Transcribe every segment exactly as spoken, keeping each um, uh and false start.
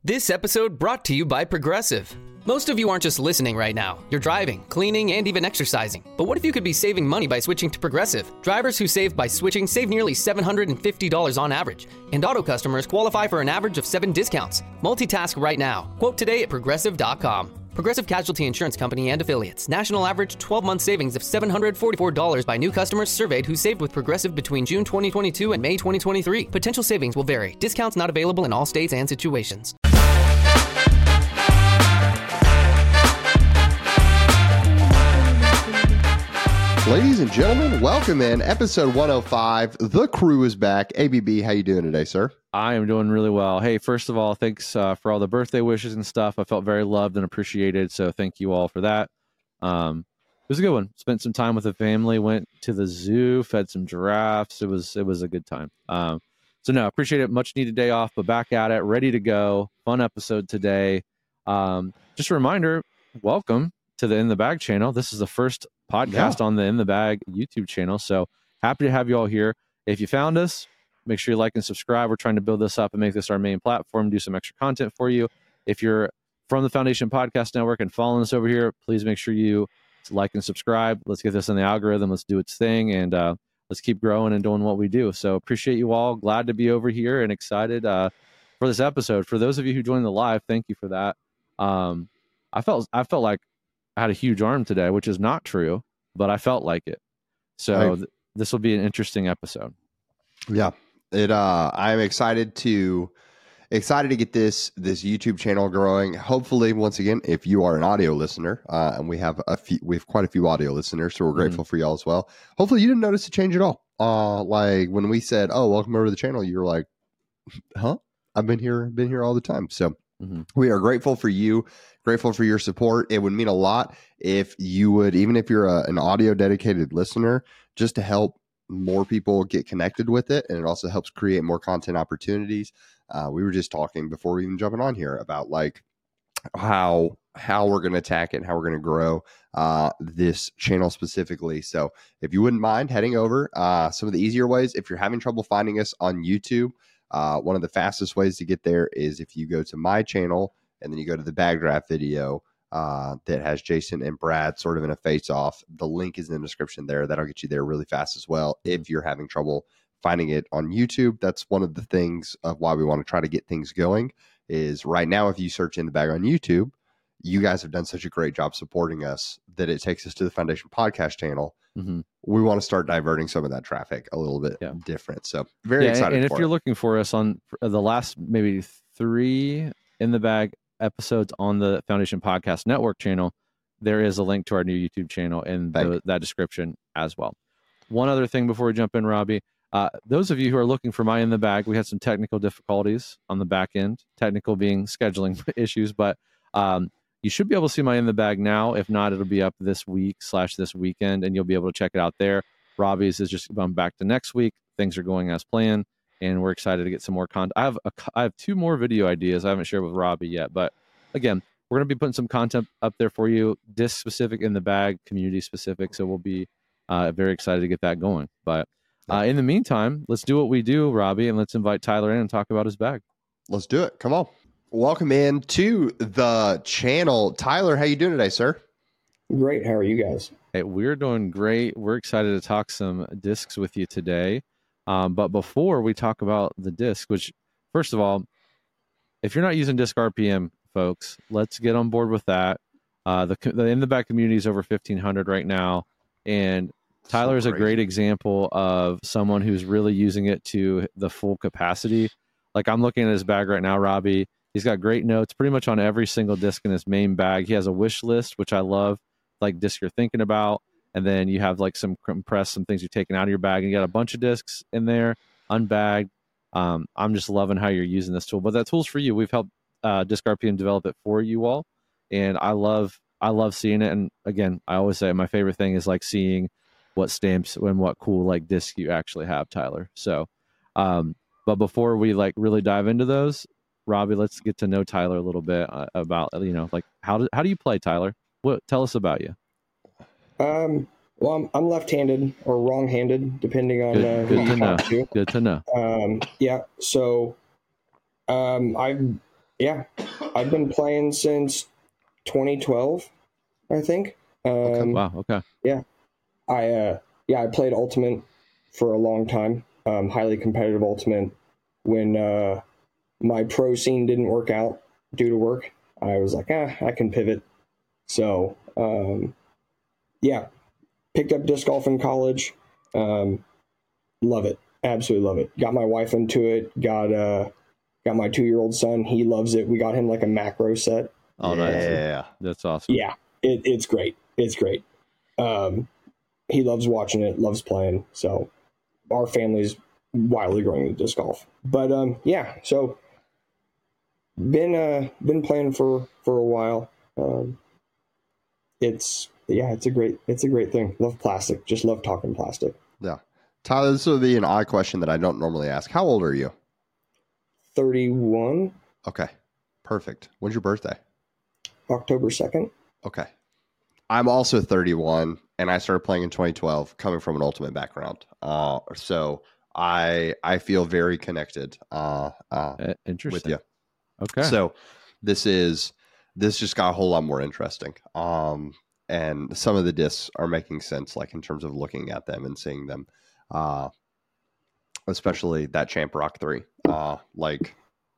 This episode brought to you by Progressive. Most of you aren't just listening right now. You're driving, cleaning, and even exercising. But what if you could be saving money by switching to Progressive? Drivers who save by switching save nearly seven hundred fifty dollars on average. And auto customers qualify for an average of seven discounts. Multitask right now. Quote today at progressive dot com. Progressive Casualty Insurance Company and Affiliates. National average twelve-month savings of seven hundred forty-four dollars by new customers surveyed who saved with Progressive between June twenty twenty-two and May twenty twenty-three. Potential savings will vary. Discounts not available in all states and situations. Ladies and gentlemen, welcome in episode one oh five. The crew is back. A B B, how you doing today, sir? I am doing really well. Hey, first of all, thanks uh, for all the birthday wishes and stuff. I felt very loved and appreciated, so thank you all for that. Um, it was a good one. Spent some time with the family, went to the zoo, fed some giraffes. It was it was a good time. Um, so no, appreciate it. Much needed day off, but back at it, ready to go. Fun episode today. Um, just a reminder, welcome to the In the Bag channel. This is the first podcast yeah. on the In the Bag YouTube channel. So happy to have you all here. If you found us, make sure you like and subscribe. We're trying to build this up and make this our main platform, do some extra content for you. If you're from the Foundation Podcast Network and following us over here, please make sure you like and subscribe. Let's get this in the algorithm. Let's do its thing. And uh, let's keep growing and doing what we do. So appreciate you all. Glad to be over here and excited uh, for this episode. For those of you who joined the live, thank you for that. Um, I felt I felt like I had a huge arm today, which is not true, but I felt like it. So th- this will be an interesting episode. Yeah, it. Uh, I'm excited to excited to get this this YouTube channel growing. Hopefully, once again, if you are an audio listener, uh, and we have a few, we have quite a few audio listeners, so we're grateful mm-hmm. for y'all as well. Hopefully, you didn't notice a change at all. Uh, like when we said, "Oh, welcome over to the channel," you were like, "Huh? I've been here, been here all the time." So. Mm-hmm. We are grateful for you, grateful for your support. It would mean a lot if you would, even if you're a, an audio dedicated listener, just to help more people get connected with it. And it also helps create more content opportunities. Uh, we were just talking before we even jumping on here about like how how we're going to attack it and how we're going to grow uh, this channel specifically. So if you wouldn't mind heading over, uh, some of the easier ways, if you're having trouble finding us on YouTube, Uh, one of the fastest ways to get there is if you go to my channel and then you go to the bag draft video uh, that has Jason and Brad sort of in a face off. The link is in the description there. That'll get you there really fast as well. If you're having trouble finding it on YouTube, that's one of the things of why we want to try to get things going is right now, if you search In the Bag on YouTube, you guys have done such a great job supporting us that it takes us to the Foundation Podcast channel. Mm-hmm. We want to start diverting some of that traffic a little bit yeah. different. So very yeah, excited. And if for you're it. looking for us on the last maybe three In the Bag episodes on the Foundation Podcast Network channel, there is a link to our new YouTube channel in the, that description as well. One other thing before we jump in, Robbie, uh, those of you who are looking for my In the Bag, we had some technical difficulties on the back end, technical being scheduling issues, but um, you should be able to see my In the Bag now. If not, it'll be up this week slash this weekend, and you'll be able to check it out there. Robbie's is just going back to next week. Things are going as planned, and we're excited to get some more content. I have a, I have two more video ideas I haven't shared with Robbie yet, but again, we're going to be putting some content up there for you, disc specific, In the Bag, community specific. So we'll be uh, very excited to get that going. But uh, in the meantime, let's do what we do, Robbie, and let's invite Tyler in and talk about his bag. Let's do it. Come on. Welcome in to the channel. Tyler, how you doing today, sir? Great. How are you guys? Hey, we're doing great. We're excited to talk some discs with you today. Um, but before we talk about the disc, which, first of all, if you're not using Disc R P M, folks, let's get on board with that. Uh, the, the In the Bag community is over fifteen hundred right now. And Tyler is so a great example of someone who's really using it to the full capacity. Like I'm looking at his bag right now, Robbie. He's got great notes pretty much on every single disc in his main bag. He has a wish list, which I love, like disc you're thinking about. And then you have like some compressed, some things you're taking out of your bag. And you got a bunch of discs in there, unbagged. Um, I'm just loving how you're using this tool. But that tool's for you. We've helped uh, Disc R P M develop it for you all. And I love I love seeing it. And again, I always say my favorite thing is like seeing what stamps and what cool like disc you actually have, Tyler. So, um, but before we like really dive into those, Robbie, let's get to know Tyler a little bit uh, about, you know, like how do, how do you play, Tyler? What, tell us about you. Um, well, I'm, I'm left-handed or wrong-handed, depending on good, uh, good who to you know. talk to. Good to know. Um, yeah. So, um, I've Yeah, I've been playing since twenty twelve, I think. Um, Okay. Wow. Okay. Yeah, I uh, yeah I played Ultimate for a long time, um, highly competitive Ultimate. When uh, my pro scene didn't work out due to work, I was like, ah, I can pivot. So um, yeah, picked up disc golf in college. Um, love it, absolutely love it. Got my wife into it. Got uh, got my two year old son. He loves it. We got him like a macro set. Oh, nice. Yeah. That's awesome. Yeah, it, it's great. It's great. Um, he loves watching it, loves playing. So our family's wildly growing into disc golf. But um, yeah, so been uh, been playing for for a while. Um, it's yeah, it's a great it's a great thing. Love plastic. Just love talking plastic. Yeah. Tyler, this will be an odd question that I don't normally ask. How old are you? thirty-one. Okay. Perfect. When's your birthday? October second. Okay. I'm also thirty-one, and I started playing in twenty twelve, coming from an Ultimate background. Uh, so I I feel very connected uh, uh, Uh, interesting. with you. Okay. So this is this just got a whole lot more interesting. Um, and some of the discs are making sense, like in terms of looking at them and seeing them. Uh, especially that Champ Rock three. Uh, like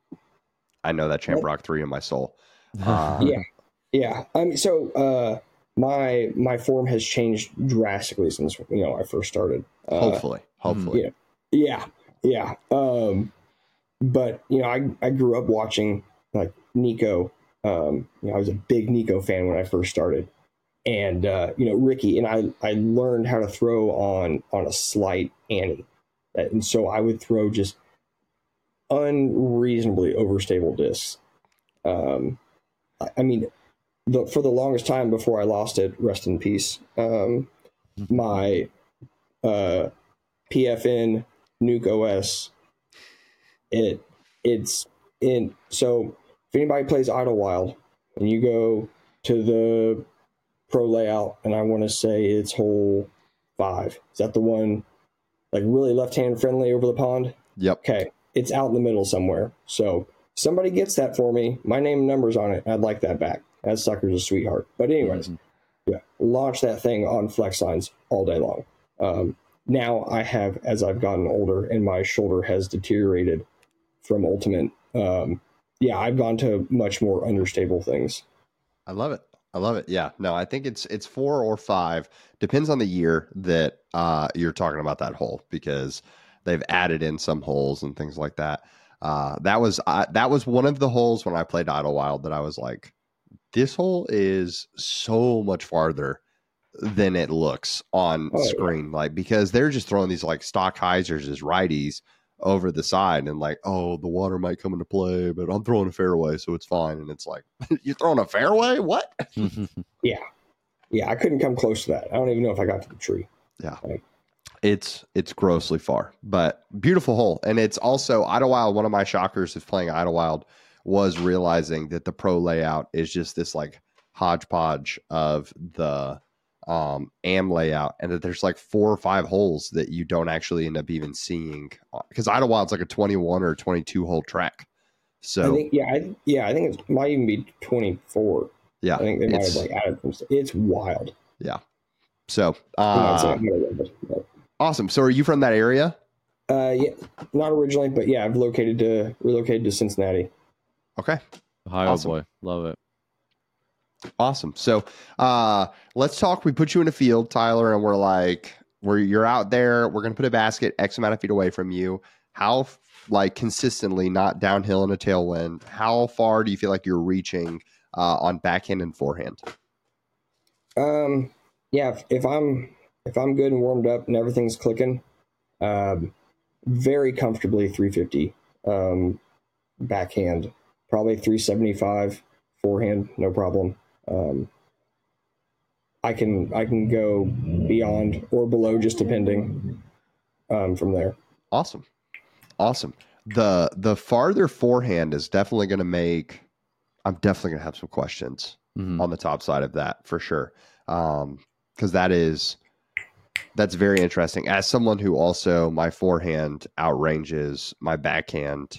I know that Champ Rock three in my soul. Uh, Yeah, yeah. I mean, so uh, my my form has changed drastically since you know I first started. Uh, hopefully, hopefully. Yeah, yeah, yeah. Um, but you know, I I grew up watching like Nico. Um, you know, I was a big Nico fan when I first started, and uh, you know Ricky, and I I learned how to throw on on a slight Annie, and so I would throw just unreasonably overstable discs. Um, I, I mean, the, for the longest time before I lost it, rest in peace. Um, my uh, P F N Nuke O S. It it's in so if anybody plays Idlewild and you go to the pro layout and I want to say it's hole five. Is that the one like really left hand friendly over the pond? Yep. Okay. It's out in the middle somewhere. So somebody gets that for me. My name and number's on it. I'd like that back. That sucker's a sweetheart. But anyways, mm-hmm. yeah, launch that thing on flex lines all day long. Um, now I have, as I've gotten older and my shoulder has deteriorated from Ultimate, um, yeah, I've gone to much more understable things. I love it. I love it. Yeah. No, I think it's it's four or five. Depends on the year that uh, you're talking about that hole, because they've added in some holes and things like that. Uh, that was uh, that was one of the holes when I played Idlewild that I was like, this hole is so much farther than it looks on oh, screen. Yeah. Like, because they're just throwing these like stock hyzers as righties over the side and like, oh, the water might come into play, but I'm throwing a fairway, so it's fine. And it's like, you're throwing a fairway? What? yeah. Yeah. I couldn't come close to that. I don't even know if I got to the tree. Yeah. Like, It's it's grossly far, but beautiful hole. And it's also Idlewild. One of my shockers of playing Idlewild was realizing that the pro layout is just this like hodgepodge of the um, A M layout, and that there's like four or five holes that you don't actually end up even seeing, because Idlewild's like a twenty-one or twenty-two hole track. So I think, yeah, I, yeah, I think it might even be twenty-four. Yeah, I think they might have like added some stuff. It's wild. Yeah. So uh, awesome. So are you from that area? Uh, yeah, not originally, but yeah, I've located to relocated to Cincinnati. Okay. Ohio awesome. Boy. Love it. Awesome. So uh, let's talk. We put you in a field, Tyler, and we're like, where you're out there. We're going to put a basket X amount of feet away from you. How, like, consistently, not downhill in a tailwind, how far do you feel like you're reaching uh, on backhand and forehand? Um, yeah, if, if I'm if I'm good and warmed up and everything's clicking, um, very comfortably three fifty um, backhand, probably three seventy-five forehand, no problem. Um, I can I can go beyond or below, just depending um, from there. Awesome, awesome. The the farther forehand is definitely going to make. I'm definitely going to have some questions mm-hmm. on the top side of that for sure, because um, that is that's very interesting. As someone who also my forehand outranges my backhand,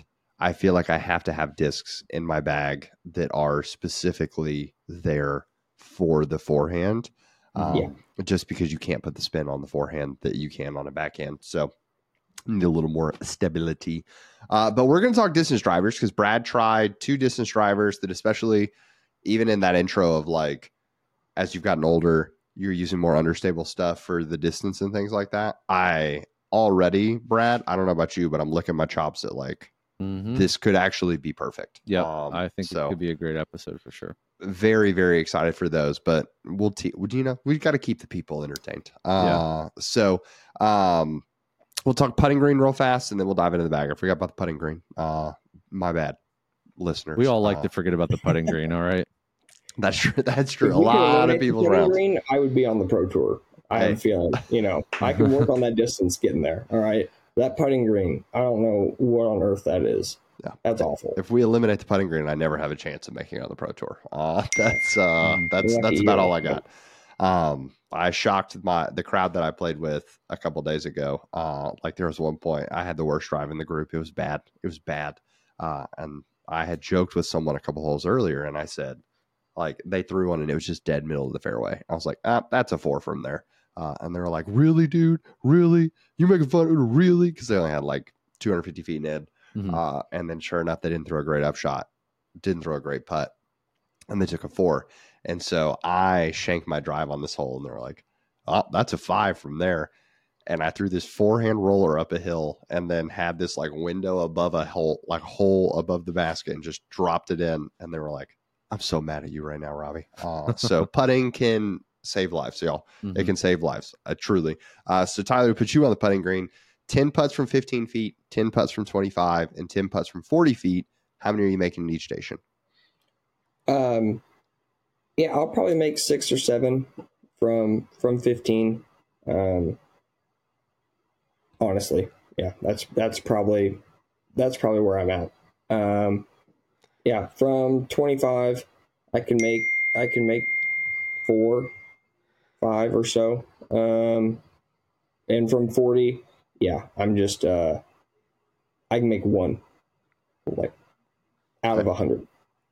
I feel like I have to have discs in my bag that are specifically there for the forehand. Um, Yeah. Just because you can't put the spin on the forehand that you can on a backhand. So need a little more stability. Uh, but we're going to talk distance drivers because Brad tried two distance drivers that, especially even in that intro of like, as you've gotten older, you're using more understable stuff for the distance and things like that. I already, Brad, I don't know about you, but I'm licking my chops at like, Mm-hmm. this could actually be perfect. Yeah, um, I think so it could be a great episode for sure. very, very excited for those, but we'll, te- you know, we've got to keep the people entertained. Uh, Yeah. So um, we'll talk putting green real fast and then we'll dive into the bag. I forgot about the putting green. Uh, my bad, listeners. We all like uh, to forget about the putting green. All right. That's true. That's true. If A we could lot of eliminate the people's putting rounds. green, I would be on the pro tour. I have Hey. a feeling, you know, I can work on that distance getting there. All right. That putting green, I don't know what on earth that is. Yeah. That's awful. If we eliminate the putting green, I never have a chance of making it on the pro tour. Uh, that's uh, Mm. that's Lucky that's about you. all I got. Um, I shocked my the crowd that I played with a couple days ago. Uh, like there was one point I had the worst drive in the group. It was bad. It was bad. Uh, and I had joked with someone a couple holes earlier, and I said, like they threw one and it was just dead middle of the fairway. I was like, ah, that's a four from there. Uh, and they were like, really, dude? Really? You making fun of it? Really? Because they only had like two hundred fifty feet in. Mhm. Uh, and then sure enough, they didn't throw a great upshot, didn't throw a great putt, and they took a four. And so I shanked my drive on this hole, and they're like, oh, that's a five from there. And I threw this forehand roller up a hill and then had this like window above a hole, like hole above the basket, and just dropped it in. And they were like, I'm so mad at you right now, Robbie. Uh, so putting can save lives, y'all. Mhm. It can save lives, uh, truly. Uh, so Tyler, we put you on the putting green. ten putts from fifteen feet, ten putts from twenty-five, and ten putts from forty feet. How many are you making in each station? Um, yeah, I'll probably make six or seven from from fifteen. Um, honestly, yeah, that's that's probably that's probably where I'm at. Um, yeah, from twenty-five, I can make I can make four, five or so. Um, and from forty, yeah, I'm just uh, I can make one, like out of a hundred.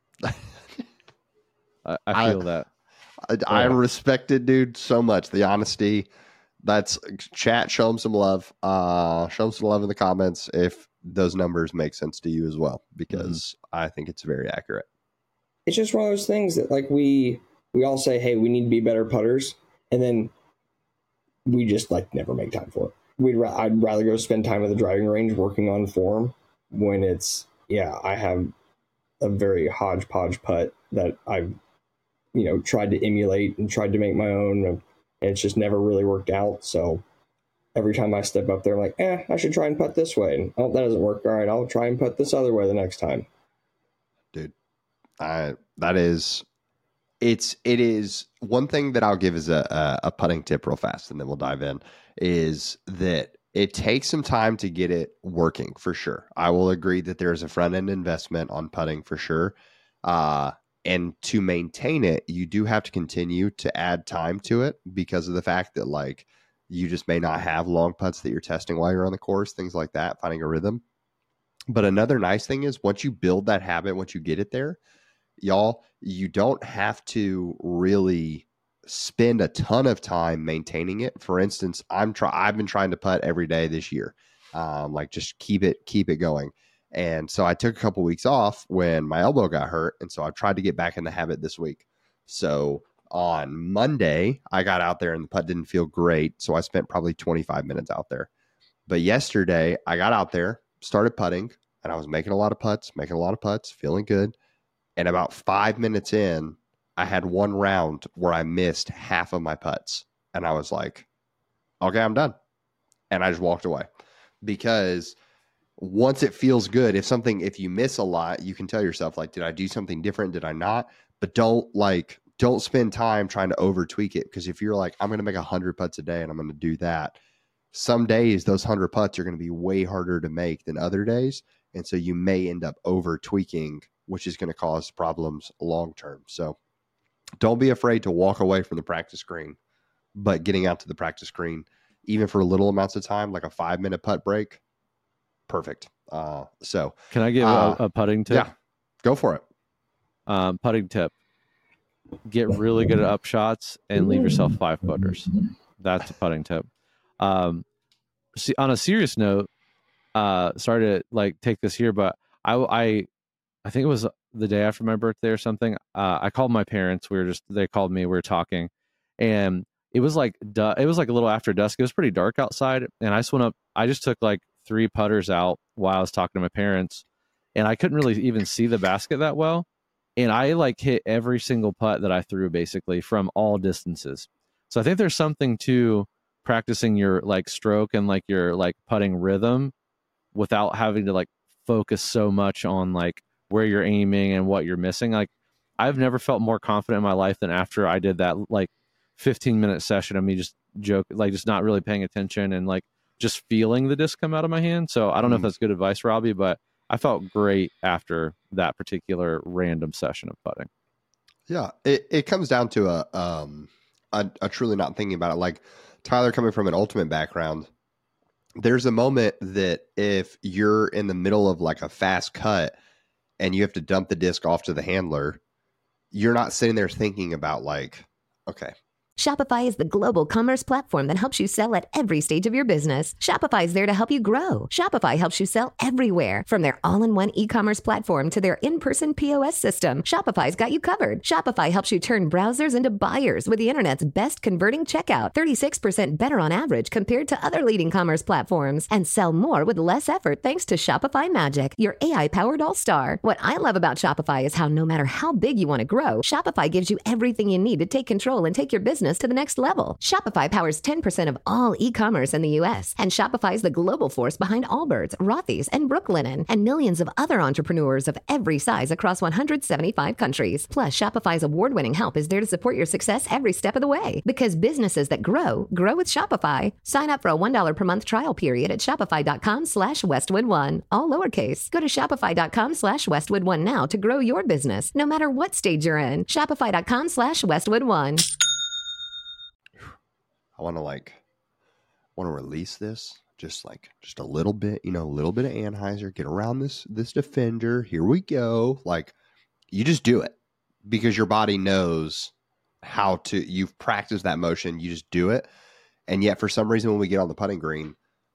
I, I feel I- that. I, I Yeah. respect it, dude, so much. The honesty. That's chat. Show them some love. Uh, show them some love in the comments if those numbers make sense to you as well, because I think it's very accurate. It's just one of those things that like we we all say, hey, we need to be better putters, and then we just like never make time for it. We'd ra- I'd rather go spend time at the driving range working on form when it's yeah I have a very hodgepodge putt that I've you know tried to emulate and tried to make my own, and it's just never really worked out. So every time I step up there, I'm like, eh, I should try and putt this way, and oh, that doesn't work. All right, I'll try and putt this other way the next time. I that is, it's it is one thing that I'll give as a, a a putting tip real fast, and then we'll dive in. Is that it takes some time to get it working for sure. I will agree that there is a front end investment on putting for sure, uh, and to maintain it, you do have to continue to add time to it because of the fact that like you just may not have long putts that you're testing while you're on the course, things like that, finding a rhythm. But another nice thing is once you build that habit, once you get it there, y'all, you don't have to really spend a ton of time maintaining it. For instance, I'm try I've been trying to putt every day this year. Um, like just keep it, keep it going. And so I took a couple weeks off when my elbow got hurt. And so I've tried to get back in the habit this week. So on Monday, I got out there and the putt didn't feel great. So I spent probably twenty-five minutes out there. But yesterday I got out there, started putting, and I was making a lot of putts, making a lot of putts, feeling good. And about five minutes in, I had one round where I missed half of my putts. And I was like, okay, I'm done. And I just walked away. Because once it feels good, if something, if you miss a lot, you can tell yourself, like, did I do something different? Did I not? But don't like, don't spend time trying to over tweak it. Because if you're like, I'm going to make a hundred putts a day and I'm going to do that, some days those hundred putts are going to be way harder to make than other days. And so you may end up over tweaking, which is going to cause problems long term. So don't be afraid to walk away from the practice green, but getting out to the practice green, even for little amounts of time, like a five minute putt break, perfect. Uh, so can I give uh, a, a putting tip? Yeah, go for it. Um, putting tip: get really good at up shots and leave yourself five footers. That's a putting tip. Um, see, on a serious note, uh, sorry to like take this here, but I, I, I think it was the day after my birthday or something. Uh, I called my parents. We were just, they called me, we were talking, and it was like, du- it was like a little after dusk. It was pretty dark outside. And I just went up, I just took like three putters out while I was talking to my parents, and I couldn't really even see the basket that well. And I like hit every single putt that I threw basically from all distances. So I think there's something to practicing your like stroke and like your like putting rhythm without having to like focus so much on like where you're aiming and what you're missing. Like I've never felt more confident in my life than after I did that like fifteen minute session of me just joke, like just not really paying attention and like just feeling the disc come out of my hand. So I don't know if that's good advice, Robbie, but I felt great after that particular random session of putting. Yeah, it, it comes down to a, um, a a truly not thinking about it. Like Tyler coming from an ultimate background, there's a moment that if you're in the middle of like a fast cut and you have to dump the disc off to the handler, you're not sitting there thinking about like, okay. Shopify is the global commerce platform that helps you sell at every stage of your business. Shopify is there to help you grow. Shopify helps you sell everywhere, from their all-in-one e-commerce platform to their in-person P O S system. Shopify's got you covered. Shopify helps you turn browsers into buyers with the internet's best converting checkout, thirty-six percent better on average compared to other leading commerce platforms, and sell more with less effort thanks to Shopify Magic, your A I-powered all-star. What I love about Shopify is how no matter how big you want to grow, Shopify gives you everything you need to take control and take your business to the next level. Shopify powers ten percent of all e-commerce in the U S, and Shopify is the global force behind Allbirds, Rothy's, and Brooklinen, and millions of other entrepreneurs of every size across one hundred seventy-five countries. Plus, Shopify's award-winning help is there to support your success every step of the way. Because businesses that grow, grow with Shopify. Sign up for a one dollar per month trial period at shopify.com slash Westwood One. All lowercase. Go to shopify.com slash Westwood One now to grow your business, no matter what stage you're in. Shopify.com slash Westwood One. I want to like, want to release this just like, just a little bit, you know, a little bit of Anheuser, get around this, this defender. Here we go. Like you just do it because your body knows how to, you've practiced that motion. You just do it. And yet for some reason, when we get on the putting green,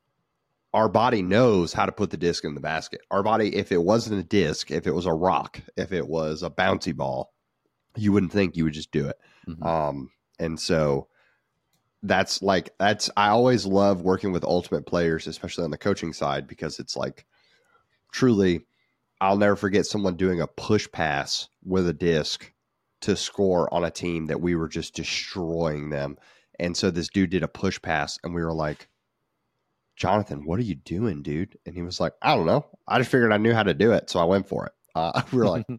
our body knows how to put the disc in the basket. Our body, if it wasn't a disc, if it was a rock, if it was a bouncy ball, you wouldn't think, you would just do it. Mm-hmm. Um, and so that's like, that's, I always love working with ultimate players, especially on the coaching side, because it's like, truly, I'll never forget someone doing a push pass with a disc to score on a team that we were just destroying them. And so this dude did a push pass and we were like, Jonathan, what are you doing, dude? And he was like, I don't know. I just figured I knew how to do it. So I went for it. Uh, we were like,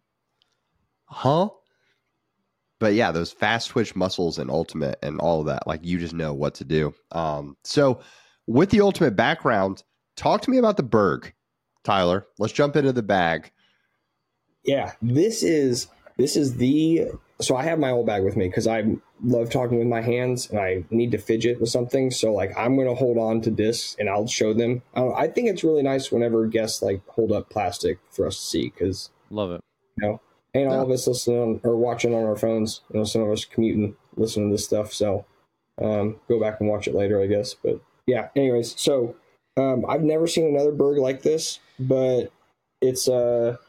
huh? But yeah, those fast twitch muscles and ultimate and all of that, like you just know what to do. Um, so with the ultimate background, talk to me about the Berg, Tyler. Let's jump into the bag. Yeah, this is this is the so I have my old bag with me because I love talking with my hands and I need to fidget with something. So like I'm going to hold on to discs and I'll show them. I, don't, I think it's really nice whenever guests like hold up plastic for us to see because love it. You know, ain't all of us listening or watching on our phones. You know, some of us commuting, listening to this stuff. So um, go back and watch it later, I guess. But yeah, anyways, so um, I've never seen another Berg like this, but it's uh,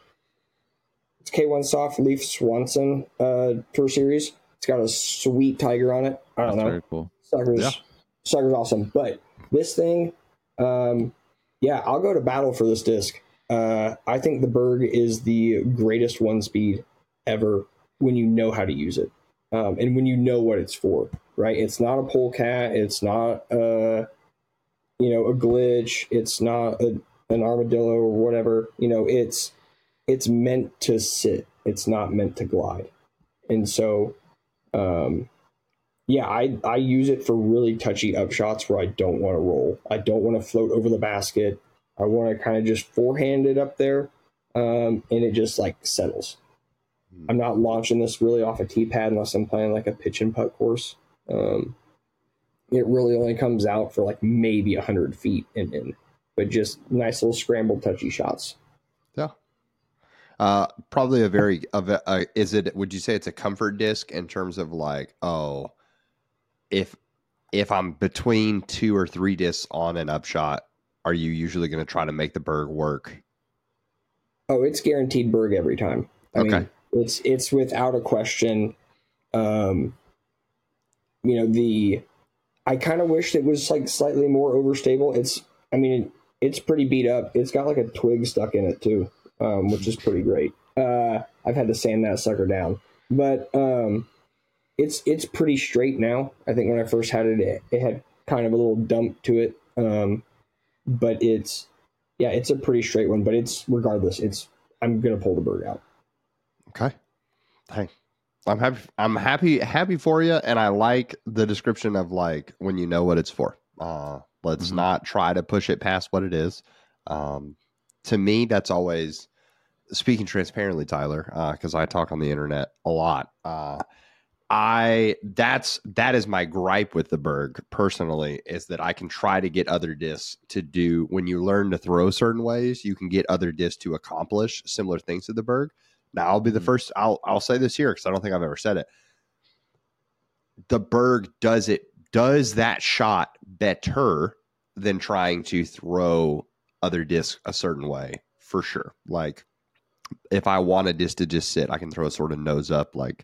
it's K one Soft Leaf Swanson uh, Tour Series. It's got a sweet tiger on it. I don't That's know. Very cool. Sucker's, yeah. Sucker's awesome. But this thing, um, yeah, I'll go to battle for this disc. Uh, I think the Berg is the greatest one speed ever when you know how to use it. Um, and when you know what it's for, right? It's not a polecat. It's not, uh, you know, a glitch. It's not a, an armadillo or whatever. You know, it's it's meant to sit. It's not meant to glide. And so, um, yeah, I, I use it for really touchy up shots where I don't want to roll. I don't want to float over the basket. I want to kind of just forehand it up there, um, and it just like settles. I'm not launching this really off a tee pad unless I'm playing like a pitch and putt course. Um, it really only comes out for like maybe one hundred feet and in. but just nice little scrambled, touchy shots. Yeah. Uh, probably a very, of a, uh, is it, would you say it's a comfort disc in terms of like, oh, if, if I'm between two or three discs on an upshot, are you usually going to try to make the Berg work? Oh, it's guaranteed Berg every time. I Okay. mean, it's, it's without a question. Um, you know, the, I kind of wished it was like slightly more overstable. It's, I mean, it's pretty beat up. It's got like a twig stuck in it too, um, which is pretty great. Uh, I've had to sand that sucker down, but um, it's it's pretty straight now. I think when I first had it, it, it had kind of a little dump to it, um, but it's yeah, it's a pretty straight one. But it's regardless, it's I'm gonna pull the Berg out. Okay. Hey, I'm happy. I'm happy. Happy for you, and I like the description of like when you know what it's for. Uh, let's Mm-hmm. not try to push it past what it is. Um, to me, that's always speaking transparently, Tyler, because I talk on the internet a lot. Uh, I that's that is my gripe with the Berg personally, is that I can try to get other discs to do, when you learn to throw certain ways, you can get other discs to accomplish similar things to the Berg. Now I'll be the Mhm. first. I'll I'll say this here because I don't think I've ever said it. The Berg does it does that shot better than trying to throw other discs a certain way, for sure. Like if I want a disc to just sit, I can throw a sort of nose up, like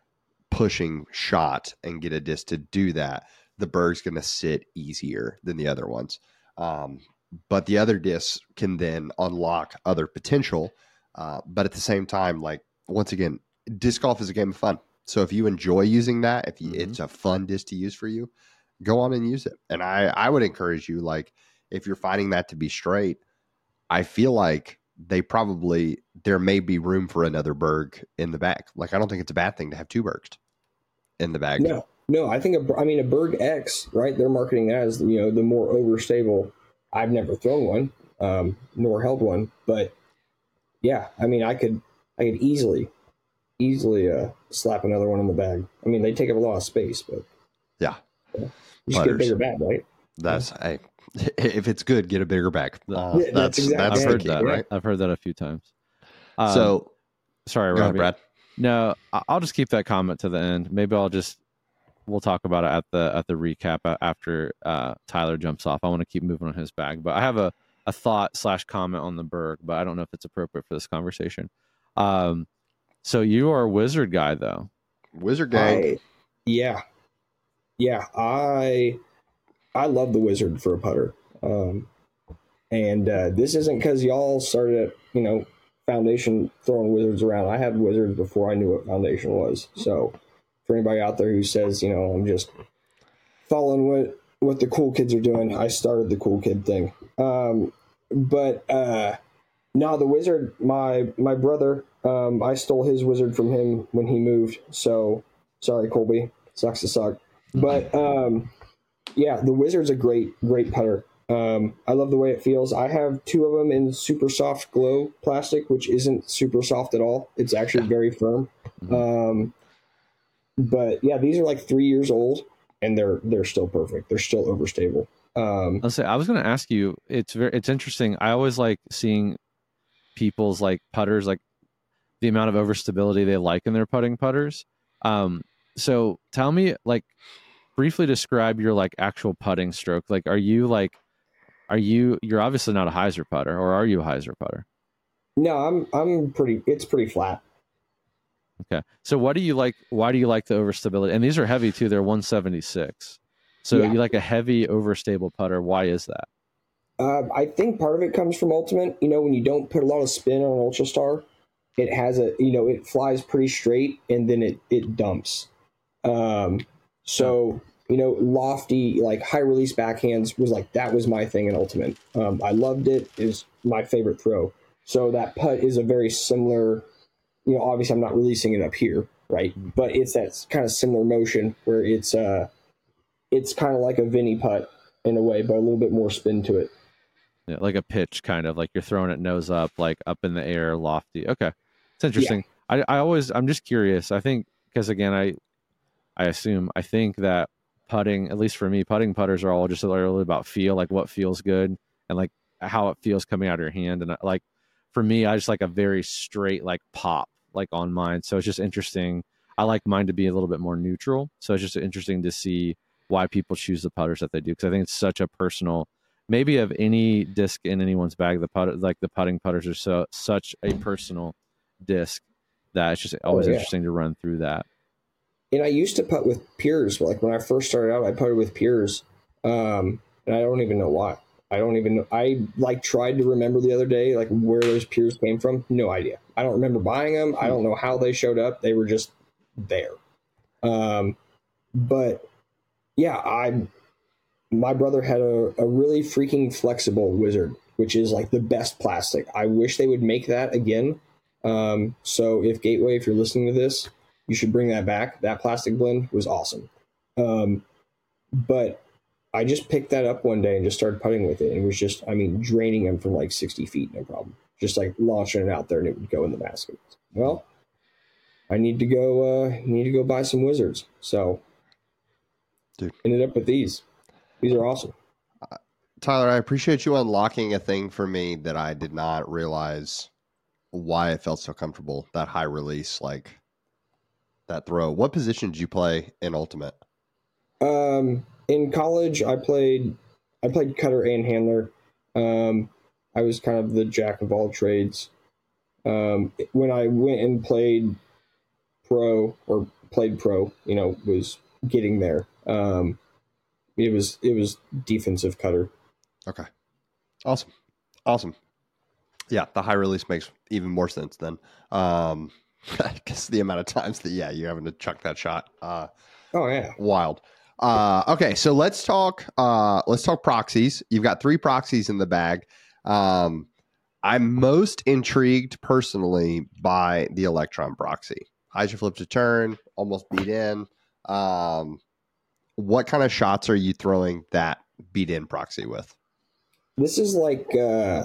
pushing shot and get a disc to do that. The Berg's going to sit easier than the other ones. Um, but the other discs can then unlock other potential. Uh, but at the same time, like, once again, disc golf is a game of fun. So if you enjoy using that, if you, Mhm. it's a fun disc to use for you, go on and use it. And I, I would encourage you, like, if you're finding that to be straight, I feel like they probably, there may be room for another Berg in the bag. Like, I don't think it's a bad thing to have two Bergs in the bag. No, no, I think a, I mean a Berg X, right? They're marketing that as, you know, the more overstable. I've never thrown one, um, nor held one, but yeah, I mean, I could, I could easily, easily uh, slap another one in the bag. I mean, they take up a lot of space, but Yeah. you just get a Putters. bigger bag, right? That's, hey, if it's good, get a bigger bag. Uh, Yeah, that's that's exactly that's I've the heard key, that. right? I've heard that a few times. Um, So, sorry, go ahead, Robbie. Brad. No, I- I'll just keep that comment to the end. Maybe I'll just we'll talk about it at the at the recap a- after uh, Tyler jumps off. I want to keep moving on his bag, but I have a, a thought slash comment on the Berg, but I don't know if it's appropriate for this conversation. Um, so you are a Wizard guy though. Wizard gang. I, yeah, yeah, I, I love the Wizard for a putter. Um, and uh, this isn't because y'all started at, you know, Foundation throwing Wizards around. I had Wizards before I knew what Foundation was. So for anybody out there who says, you know, I'm just following what, what the cool kids are doing, I started the cool kid thing. Um, but uh, no, the Wizard, my my brother, um, I stole his Wizard from him when he moved. So sorry, Colby. Sucks to suck. But um, yeah, the Wizard's a great, great putter. Um, I love the way it feels. I have two of them in super soft glow plastic, which isn't super soft at all. It's actually very firm. Um, but yeah, these are like three years old, and they're they're still perfect. They're still overstable. Um, I'll say I was going to ask you. It's very it's interesting. I always like seeing people's like putters, like the amount of overstability they like in their putting putters. Um, so tell me, like, briefly describe your like actual putting stroke. Like, are you like, are you? You're obviously not a hyzer putter, or are you a hyzer putter? no, I'm I'm pretty. It's pretty flat. Okay. So what do you like? Why do you like the overstability? And these are heavy too. They're one seventy-six. So Yeah. you like a heavy overstable putter. Why is that? Uh, I think part of it comes from Ultimate. You know, when you don't put a lot of spin on an Ultra Star, it has a, you know, it flies pretty straight and then it, it dumps. Um, so, you know, lofty, like high release backhands was like, that was my thing in Ultimate. Um, I loved it. It was my favorite throw. So that putt is a very similar, you know, obviously I'm not releasing it up here, right? But it's that kind of similar motion where it's, uh, it's kind of like a Vinny putt in a way, but a little bit more spin to it. Yeah, like a pitch, kind of like you're throwing it nose up, like up in the air, lofty. Okay, it's interesting. I, I always, I'm just curious. I think because again, I, I assume, I think that putting, at least for me, putting putters are all just really about feel, like what feels good, and like how it feels coming out of your hand. And like for me, I just like a very straight like pop like on mine. So it's just interesting. I like mine to be a little bit more neutral. So it's just interesting to see why people choose the putters that they do, because I think it's such a personal. Maybe of any disc in anyone's bag, the putter like the putting putters are so such a personal disc that it's just always oh, yeah. interesting to run through that. And I used to putt with Pures. Like when I first started out, I putted with Pures, um, and I don't even know why. I don't even know. I like tried to remember the other day, like where those Pures came from. No idea. I don't remember buying them. I don't know how they showed up. They were just there. Um, but yeah, I. My brother had a, a really freaking flexible Wizard, which is like the best plastic. I wish they would make that again. Um, so if Gateway, if you're listening to this, you should bring that back. That plastic blend was awesome. Um, but I just picked that up one day and just started putting with it. And it was just, I mean, draining them from like sixty feet, no problem. Just like launching it out there and it would go in the basket. Well, I need to go, uh, need to go buy some Wizards. So Dude. Ended up with these. These are awesome. Uh, Tyler, I appreciate you unlocking a thing for me that I did not realize why it felt so comfortable. That high release, like that throw. What position did you play in Ultimate? Um, in college, I played, I played cutter and handler. Um, I was kind of the jack of all trades. Um, when I went and played pro or played pro, you know, was getting there. Um, It was it was defensive cutter. Okay. Awesome. Awesome. Yeah, the high release makes even more sense then. Um, I guess the amount of times that, yeah, you're having to chuck that shot. Uh, oh, yeah. Wild. Uh, okay, so let's talk uh, let's talk proxies. You've got three proxies in the bag. Um, I'm most intrigued personally by the Electron proxy. Hyzer flip to turn, almost beat in. Um What kind of shots are you throwing that beat in proxy with? This is like, uh,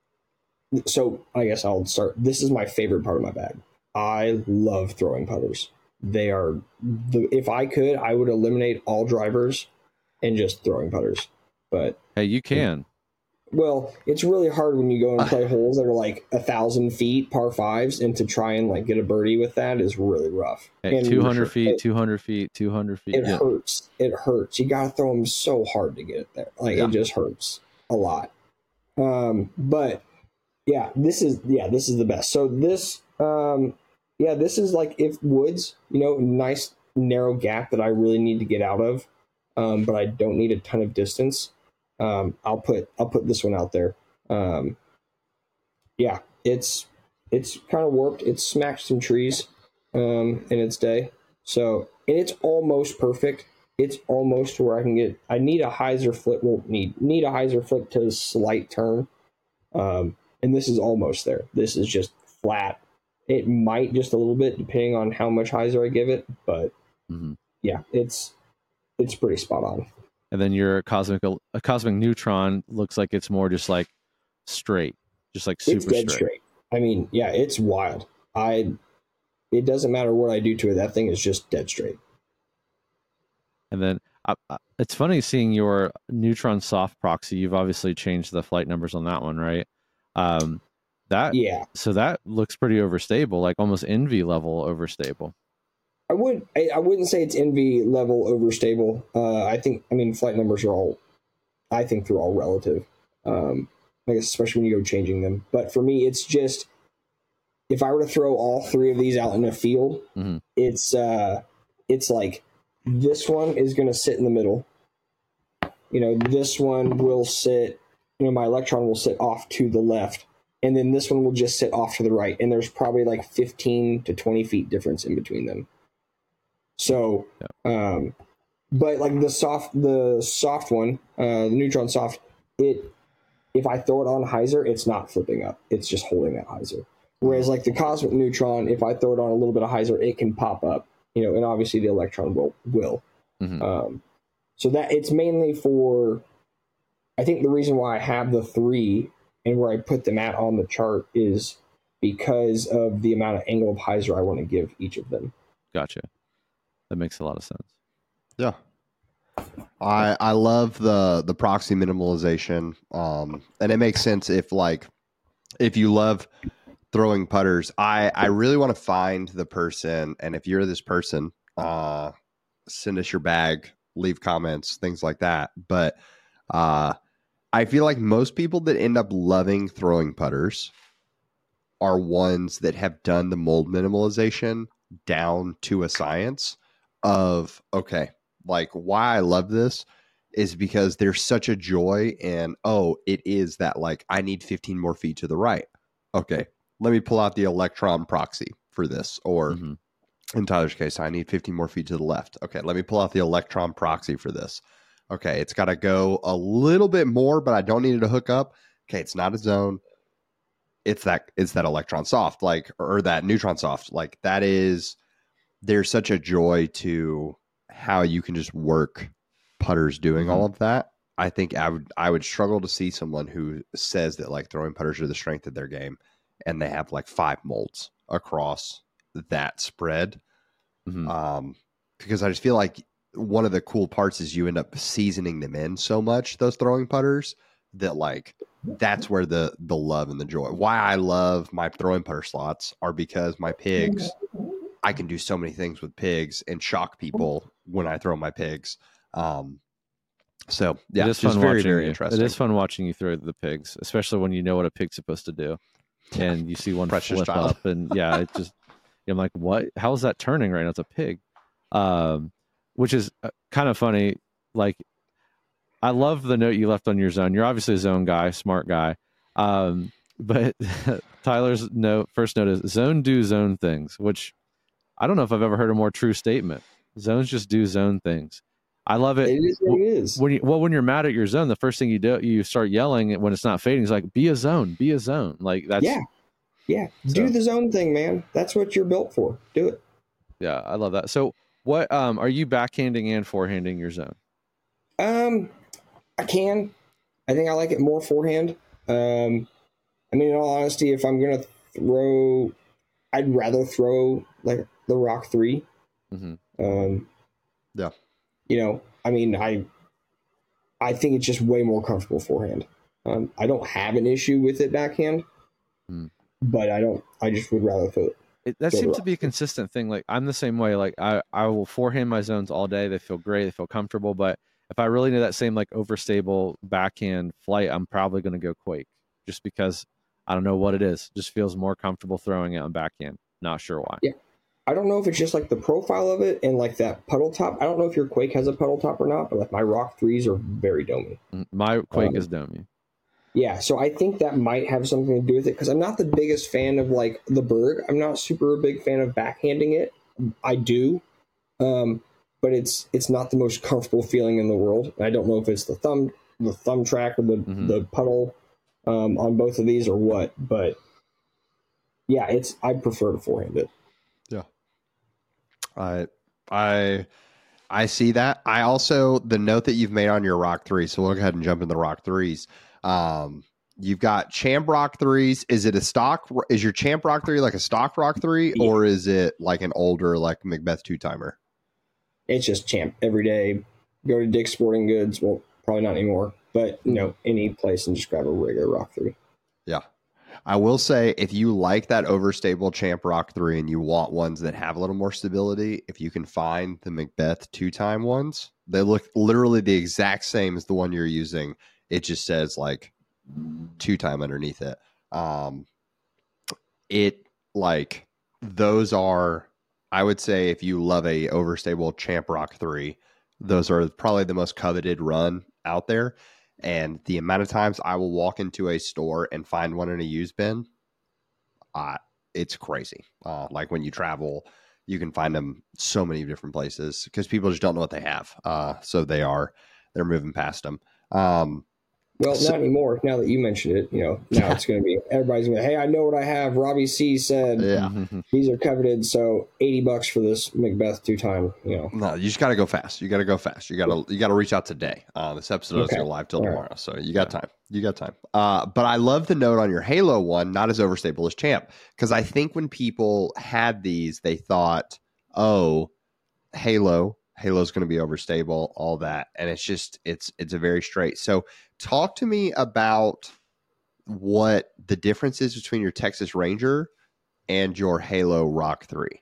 so I guess I'll start. This is my favorite part of my bag. I love throwing putters. They are, the, if I could, I would eliminate all drivers and just throwing putters. But Hey, you can. well, it's really hard when you go and play holes that are like a thousand feet, par fives, and to try and like get a birdie with that is really rough. Hey, And two hundred it, feet, two hundred feet, two hundred feet. It yeah. hurts. It hurts. You got to throw them so hard to get it there. Like Yeah. it just hurts a lot. Um, but yeah, this is, yeah, this is the best. So this, um, yeah, this is like if woods, you know, nice narrow gap that I really need to get out of. Um, but I don't need a ton of distance. Um, I'll put, I'll put this one out there. Um, yeah, it's, it's kind of warped. It's smacked some trees, um, in its day. So, and it's almost perfect. It's almost to where I can get, I need a hyzer flip, well, need, need a hyzer flip to a slight turn. Um, and this is almost there. This is just flat. It might just a little bit depending on how much hyzer I give it, but Mm-hmm. yeah, it's, it's pretty spot on. And then your cosmic a cosmic neutron looks like it's more just like straight, just like super It's dead straight. straight. I mean, yeah, it's wild. I, it doesn't matter what I do to it. That thing is just dead straight. And then uh, uh, it's funny seeing your neutron soft proxy. You've obviously changed the flight numbers on that one, right? Um, that Yeah. So that looks pretty overstable, like almost envy level overstable. I would I, I wouldn't say it's envy level overstable. Uh, I think I mean flight numbers are all I think they're all relative. Um, I guess especially when you go changing them. But for me, it's just if I were to throw all three of these out in a field, Mm-hmm. it's uh, it's like this one is going to sit in the middle. You know, this one will sit. You know, my Electron will sit off to the left, and then this one will just sit off to the right. And there's probably like fifteen to twenty feet difference in between them. So, Yeah. um, but like the soft, the soft one, uh, the Neutron soft, it, if I throw it on hyzer, it's not flipping up. It's just holding that hyzer. Whereas like the Cosmic Neutron, if I throw it on a little bit of hyzer, it can pop up, you know, and obviously the Electron will, will. Mm-hmm. Um, so that it's mainly for, I think the reason why I have the three and where I put them at on the chart is because of the amount of angle of hyzer I want to give each of them. Gotcha. That makes a lot of sense. Yeah. I I love the the proxy minimalization, um, and it makes sense if like if you love throwing putters. I I really want to find the person, and if you're this person, uh, send us your bag, leave comments, things like that. But uh, I feel like most people that end up loving throwing putters are ones that have done the mold minimalization down to a science of okay. Like why I love this is because there's such a joy in, oh, it is that like I need fifteen more feet to the right. Okay, let me pull out the electron proxy for this. Or mm-hmm. in Tyler's case, I need fifteen more feet to the left. Okay, let me pull out the electron proxy for this. Okay, it's got to go a little bit more, but I don't need it to hook up. Okay, it's not a zone. It's that it's that electron soft, like, or that neutron soft. Like that is, there's such a joy to how you can just work putters doing mm-hmm. all of that. I think I would I would struggle to see someone who says that like throwing putters are the strength of their game and they have like five molds across that spread. Mm-hmm. Um, because I just feel like one of the cool parts is you end up seasoning them in so much, those throwing putters, that like that's where the the love and the joy. Why I love my throwing putter slots are because my pigs, I can do so many things with pigs and shock people when I throw my pigs. Um, so yeah, it is just fun very, watching very you. interesting. It is fun watching you throw the pigs, especially when you know what a pig's supposed to do, and you see one Precious flip child. up, and yeah, it just I'm like, what? How is that turning right now? It's a pig, um, which is kind of funny. Like, I love the note you left on your zone. You're obviously a zone guy, smart guy. Um, but Tyler's note, first note is zone do zone things, which I don't know if I've ever heard a more true statement. Zones just do zone things. I love it. It is what it is. When you, well, when you're mad at your zone, the first thing you do, you start yelling when it's not fading. It's like, be a zone, be a zone. Like that's yeah, yeah. So, do the zone thing, man. That's what you're built for. Do it. Yeah, I love that. So, what um are you backhanding and forehanding your zone? Um, I can. I think I like it more forehand. Um, I mean, in all honesty, if I'm gonna throw, I'd rather throw like the Rock three. Mm-hmm. Um, yeah. You know, I mean, I, I think it's just way more comfortable forehand. Um, I don't have an issue with it backhand, mm. but I don't. I just would rather throw it. It, that seems to be a consistent thing. Like I'm the same way. Like I, I will forehand my zones all day. They feel great. They feel comfortable. But if I really need that same like overstable backhand flight, I'm probably going to go Quake, just because I don't know what it is. Just feels more comfortable throwing it on backhand. Not sure why. Yeah. I don't know if it's just like the profile of it and like that puddle top. I don't know if your Quake has a puddle top or not, but like my Rock threes are very domey. My Quake um, is domey. Yeah, so I think that might have something to do with it because I'm not the biggest fan of like the Berg. I'm not super big fan of backhanding it. I do, um, but it's it's not the most comfortable feeling in the world. I don't know if it's the thumb the thumb track or the mm-hmm. the puddle um, on both of these or what, but yeah, it's I prefer to forehand it. Yeah. I I I see that. I also, the note that you've made on your Rock three, so we'll go ahead and jump into the Rock threes. Um, you've got Champ Rock threes. Is it a stock? Is your Champ Rock three like a stock Rock three, yeah. or is it like an older like Macbeth two timer? It's just Champ every day. Go to Dick's Sporting Goods. Well, probably not anymore, but you know, any place and just grab a regular Rock three. Yeah. I will say, if you like that overstable Champ Rock three and you want ones that have a little more stability, if you can find the Macbeth two-time ones, they look literally the exact same as the one you're using. It just says like two-time underneath it. Um, it like those are, I would say, if you love a overstable Champ Rock three, those are probably the most coveted run out there. And the amount of times I will walk into a store and find one in a used bin, uh, it's crazy. Uh, like when you travel, you can find them so many different places because people just don't know what they have. Uh, so they are, they're moving past them. Um, well, so, not anymore. Now that you mentioned it, you know, now it's going to be, everybody's going to, hey, I know what I have. Robbie C said yeah. these are coveted. So eighty bucks for this Macbeth two time, you know. No, you just got to go fast. You got to go fast. You got to, you got to reach out today. Uh, this episode okay. is live till All tomorrow. Right. So you got time. You got time. Uh, but I love the note on your Halo one, not as overstable as Champ. Cause I think when people had these, they thought, oh, Halo Halo's going to be overstable, all that. And it's just, it's, it's a very straight. So talk to me about what the difference is between your Texas Ranger and your Halo Rock three.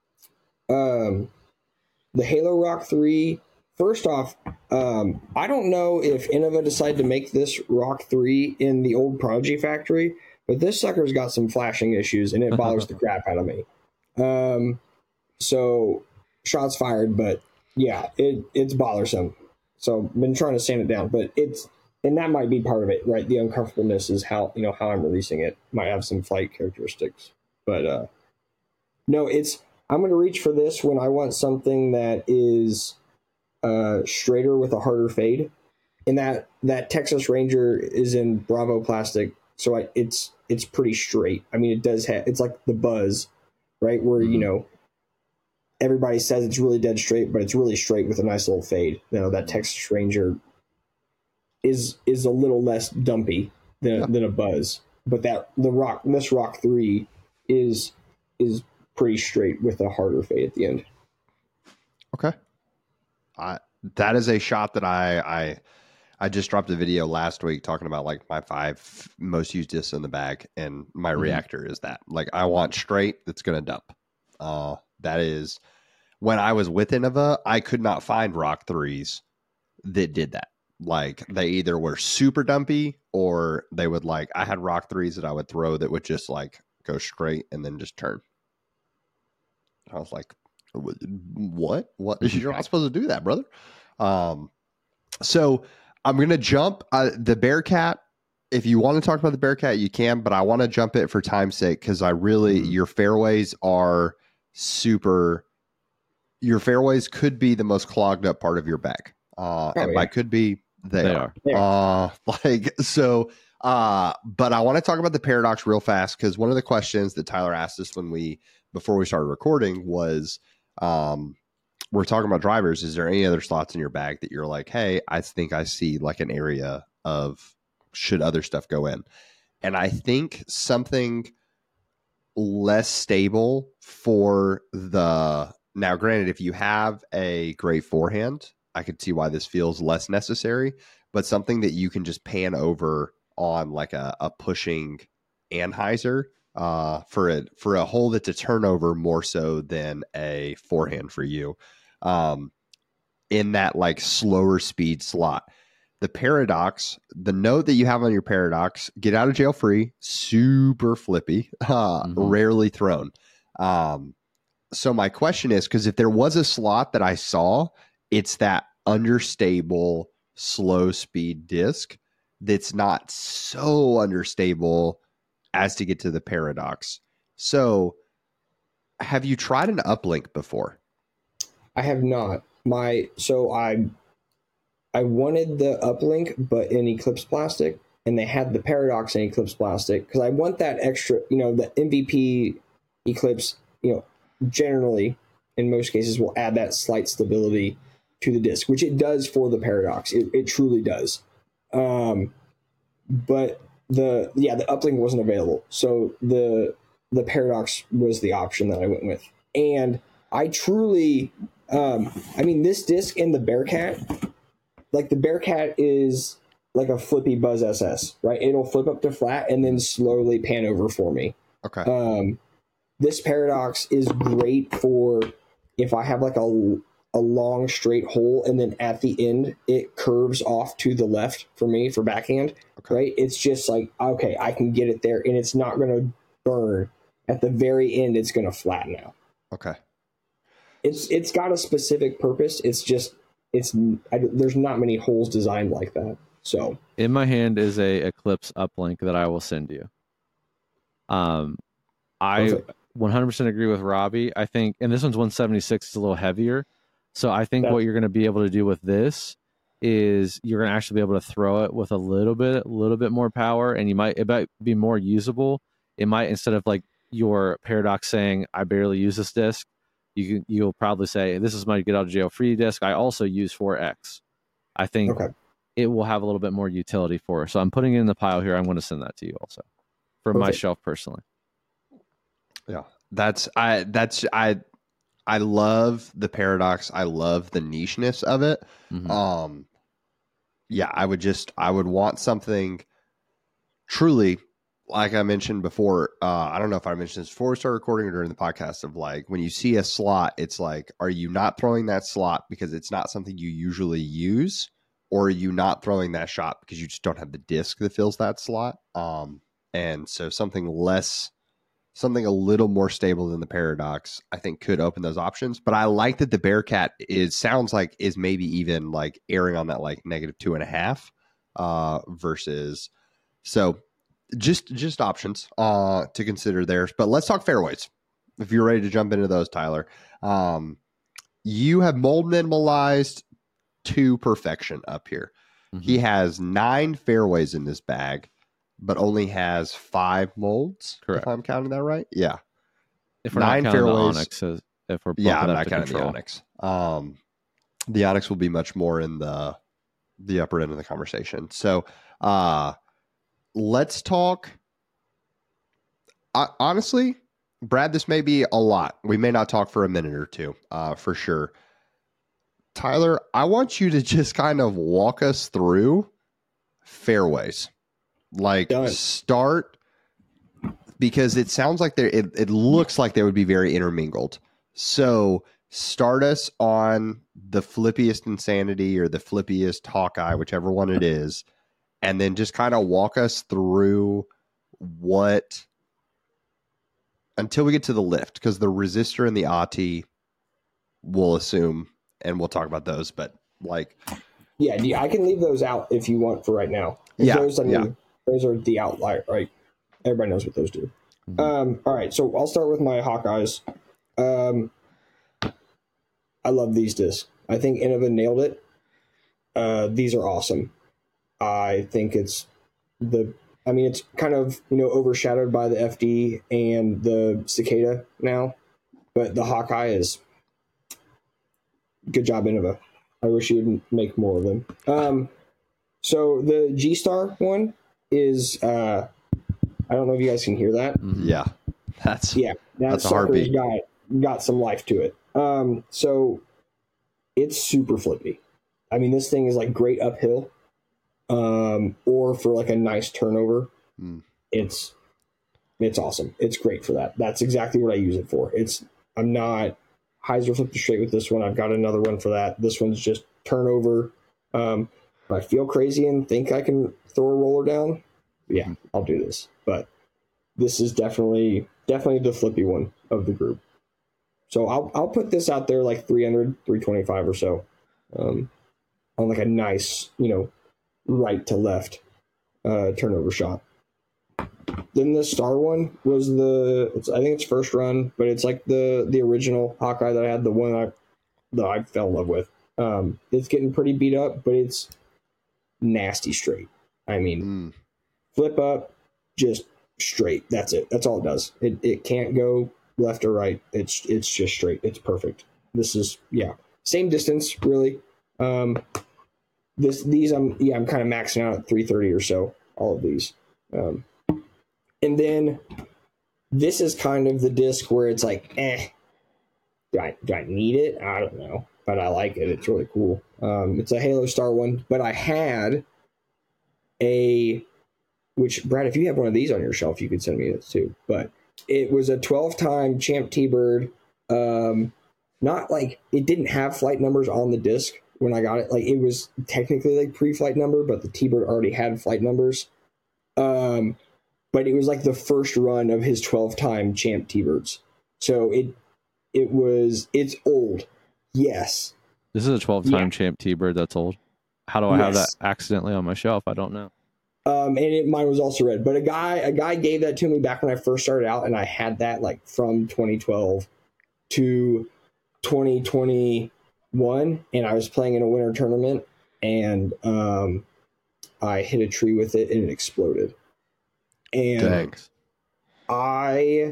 Um, the Halo Rock three, first off, um, I don't know if Innova decided to make this Rock three in the old Prodigy factory, but this sucker's got some flashing issues and it bothers the crap out of me. Um, so shots fired, but yeah, it, it's bothersome. So I've been trying to sand it down, but it's, and that might be part of it, right? The uncomfortableness is how, you know, how I'm releasing it. Might have some flight characteristics, but uh, no, it's, I'm going to reach for this when I want something that is uh, straighter with a harder fade. And that, that Texas Ranger is in Bravo plastic. So I, it's, it's pretty straight. I mean, it does have, it's like the Buzz, right? Where, mm-hmm. you know, everybody says it's really dead straight, but it's really straight with a nice little fade. You know, that Texas Ranger is is a little less dumpy than, yeah. than a Buzz. But that the rock this Rock three is is pretty straight with a harder fade at the end. Okay. I that is a shot that I I I just dropped a video last week talking about like my five most used discs in the bag, and my mm-hmm. reactor is that. Like I want straight that's gonna dump. Uh that is when I was with Innova, I could not find Rock threes that did that. Like they either were super dumpy or they would like, I had Rock threes that I would throw that would just like go straight and then just turn. I was like, what, what? You're not supposed to do that, brother. Um, so I'm going to jump uh, the Bearcat. If you want to talk about the Bearcat, you can, but I want to jump it for time's sake. Cause I really, mm-hmm. your fairways are super, your fairways could be the most clogged up part of your bag. Uh, oh, and yeah. by could be, they, they are. are. Uh, like, so, uh, but I want to talk about the Paradox real fast. Cause one of the questions that Tyler asked us when we, before we started recording was, um, we're talking about drivers. Is there any other slots in your bag that you're like, hey, I think I see like an area of should other stuff go in? And I think something less stable for the, now granted, if you have a great forehand, I could see why this feels less necessary, but something that you can just pan over on like a, a pushing Anheuser uh, for a, for a hole that's a turnover more so than a forehand for you. Um, in that like slower speed slot, the Paradox, the note that you have on your Paradox, get out of jail free, super flippy, uh, mm-hmm. rarely thrown. Um, so my question is, because if there was a slot that I saw, it's that understable, slow speed disc that's not so understable as to get to the Paradox. So have you tried an uplink before? I have not. My so I I wanted the uplink, but in Eclipse plastic, and they had the Paradox in Eclipse plastic because I want that extra. You know, the M V P Eclipse, you know, generally in most cases will add that slight stability to the disc, which it does for the Paradox. It, it truly does. Um, but the yeah, the uplink wasn't available, so the the Paradox was the option that I went with, and I truly. Um, I mean, this disc in the Bearcat, like the Bearcat is like a flippy Buzz S S, right? It'll flip up to flat and then slowly pan over for me. Okay. Um, this Paradox is great for if I have like a, a long straight hole and then at the end it curves off to the left for me for backhand, okay. right? It's just like, okay, I can get it there and it's not going to burn. At the very end, it's going to flatten out. Okay. It's it's got a specific purpose. It's just it's I, there's not many holes designed like that. So in my hand is a Eclipse uplink that I will send you. Um, I Perfect. one hundred percent agree with Robbie. I think, and this one's one seventy-six. It's a little heavier, so I think That's, what you're going to be able to do with this is you're going to actually be able to throw it with a little bit, a little bit more power, and you might it might be more usable. It might, instead of like your Paradox saying I barely use this disc. You, you'll probably say, this is my get out of jail free disc. I also use four X. I think okay. it will have a little bit more utility for her. So I'm putting it in the pile here. I'm going to send that to you also from okay. my shelf personally. Yeah, that's I. That's I. I love the Paradox. I love the nicheness of it. Mm-hmm. Um, yeah, I would just, I would want something truly, like I mentioned before. Uh, I don't know if I mentioned this before we started recording or during the podcast, of like, when you see a slot, it's like, are you not throwing that slot because it's not something you usually use? Or are you not throwing that shot because you just don't have the disc that fills that slot? Um, and so something less, something a little more stable than the Paradox, I think could open those options. But I like that the Bearcat is, sounds like is maybe even like erring on that like negative two and a half uh, versus, so just, just options uh, to consider there. But let's talk fairways. If you're ready to jump into those, Tyler, um, you have mold minimalized to perfection up here. Mm-hmm. He has nine fairways in this bag, but only has five molds. Correct. If I'm counting that right. Yeah. If we're nine not counting fairways. the Onyx, as- if we're yeah, I'm bumping up not to counting control. the Onyx. Um, the Onyx will be much more in the the upper end of the conversation. So, uh, let's talk. I, honestly, Brad, this may be a lot. We may not talk for a minute or two, uh, for sure. Tyler, I want you to just kind of walk us through fairways. Like Done. Start, because it sounds like they're, it, it looks like they would be very intermingled. So start us on the flippiest Insanity or the flippiest Hawkeye, whichever one it is, and then just kind of walk us through what, until we get to the lift, because the Resistor and the A T we'll assume, and we'll talk about those, but like, Yeah, I can leave those out if you want for right now. Yeah, Those, I mean, yeah. those are the outlier, right? Everybody knows what those do. Mm-hmm. Um, all right, so I'll start with my Hawkeyes. Um, I love these discs. I think Innova nailed it. Uh, these are awesome. I think it's the, I mean, it's kind of, you know, overshadowed by the F D and the Cicada now, but the Hawkeye is, good job, Innova. I wish you would make more of them. Um, so the G-Star one is, uh, I don't know if you guys can hear that. Mm-hmm. Yeah, that's Yeah, that that's a sucker's heartbeat. got, got some life to it. Um, so it's super flippy. I mean, this thing is like great uphill, um, or for like a nice turnover. Mm. It's it's awesome. It's great for that. That's exactly what I use it for. It's I'm not hyzer flip to straight with this one. I've got another one for that. This one's just turnover. Um, if I feel crazy and think I can throw a roller down, yeah, I'll do this. But this is definitely definitely the flippy one of the group. So I'll I'll put this out there like three hundred, three twenty-five or so, um, on like a nice, you know, right to left uh, turnover shot. Then the Star one was the it's, I think it's first run, but it's like the the original Hawkeye that I had, the one I that I fell in love with. Um, it's getting pretty beat up, but it's nasty straight. I mean, Mm. flip up, just straight. That's it. That's all it does. It it can't go left or right. It's it's just straight. It's perfect. This is yeah, same distance really. Um, this these I'm yeah I'm kind of maxing out at three thirty or so. All of these, um, and then this is kind of the disc where it's like, eh, do I do I need it? I don't know, but I like it. It's really cool. Um, it's a Halo Star one, but I had a which Brad, if you have one of these on your shelf, you could send me this too. But it was a twelve-time Champ T-Bird. Um, not like it didn't have flight numbers on the disc when I got it. Like it was technically like pre-flight number, but the T-Bird already had flight numbers. Um, but it was like the first run of his twelve-time Champ T-Birds. So it it was it's old, yes. This is a twelve-time Yeah. Champ T-Bird that's old. How do I have that Yes. accidentally on my shelf? I don't know. Um, and it, mine was also red, but a guy, a guy gave that to me back when I first started out, and I had that like from twenty twelve to twenty twenty-one, and I was playing in a winter tournament, and um, I hit a tree with it, and it exploded. And Thanks. I,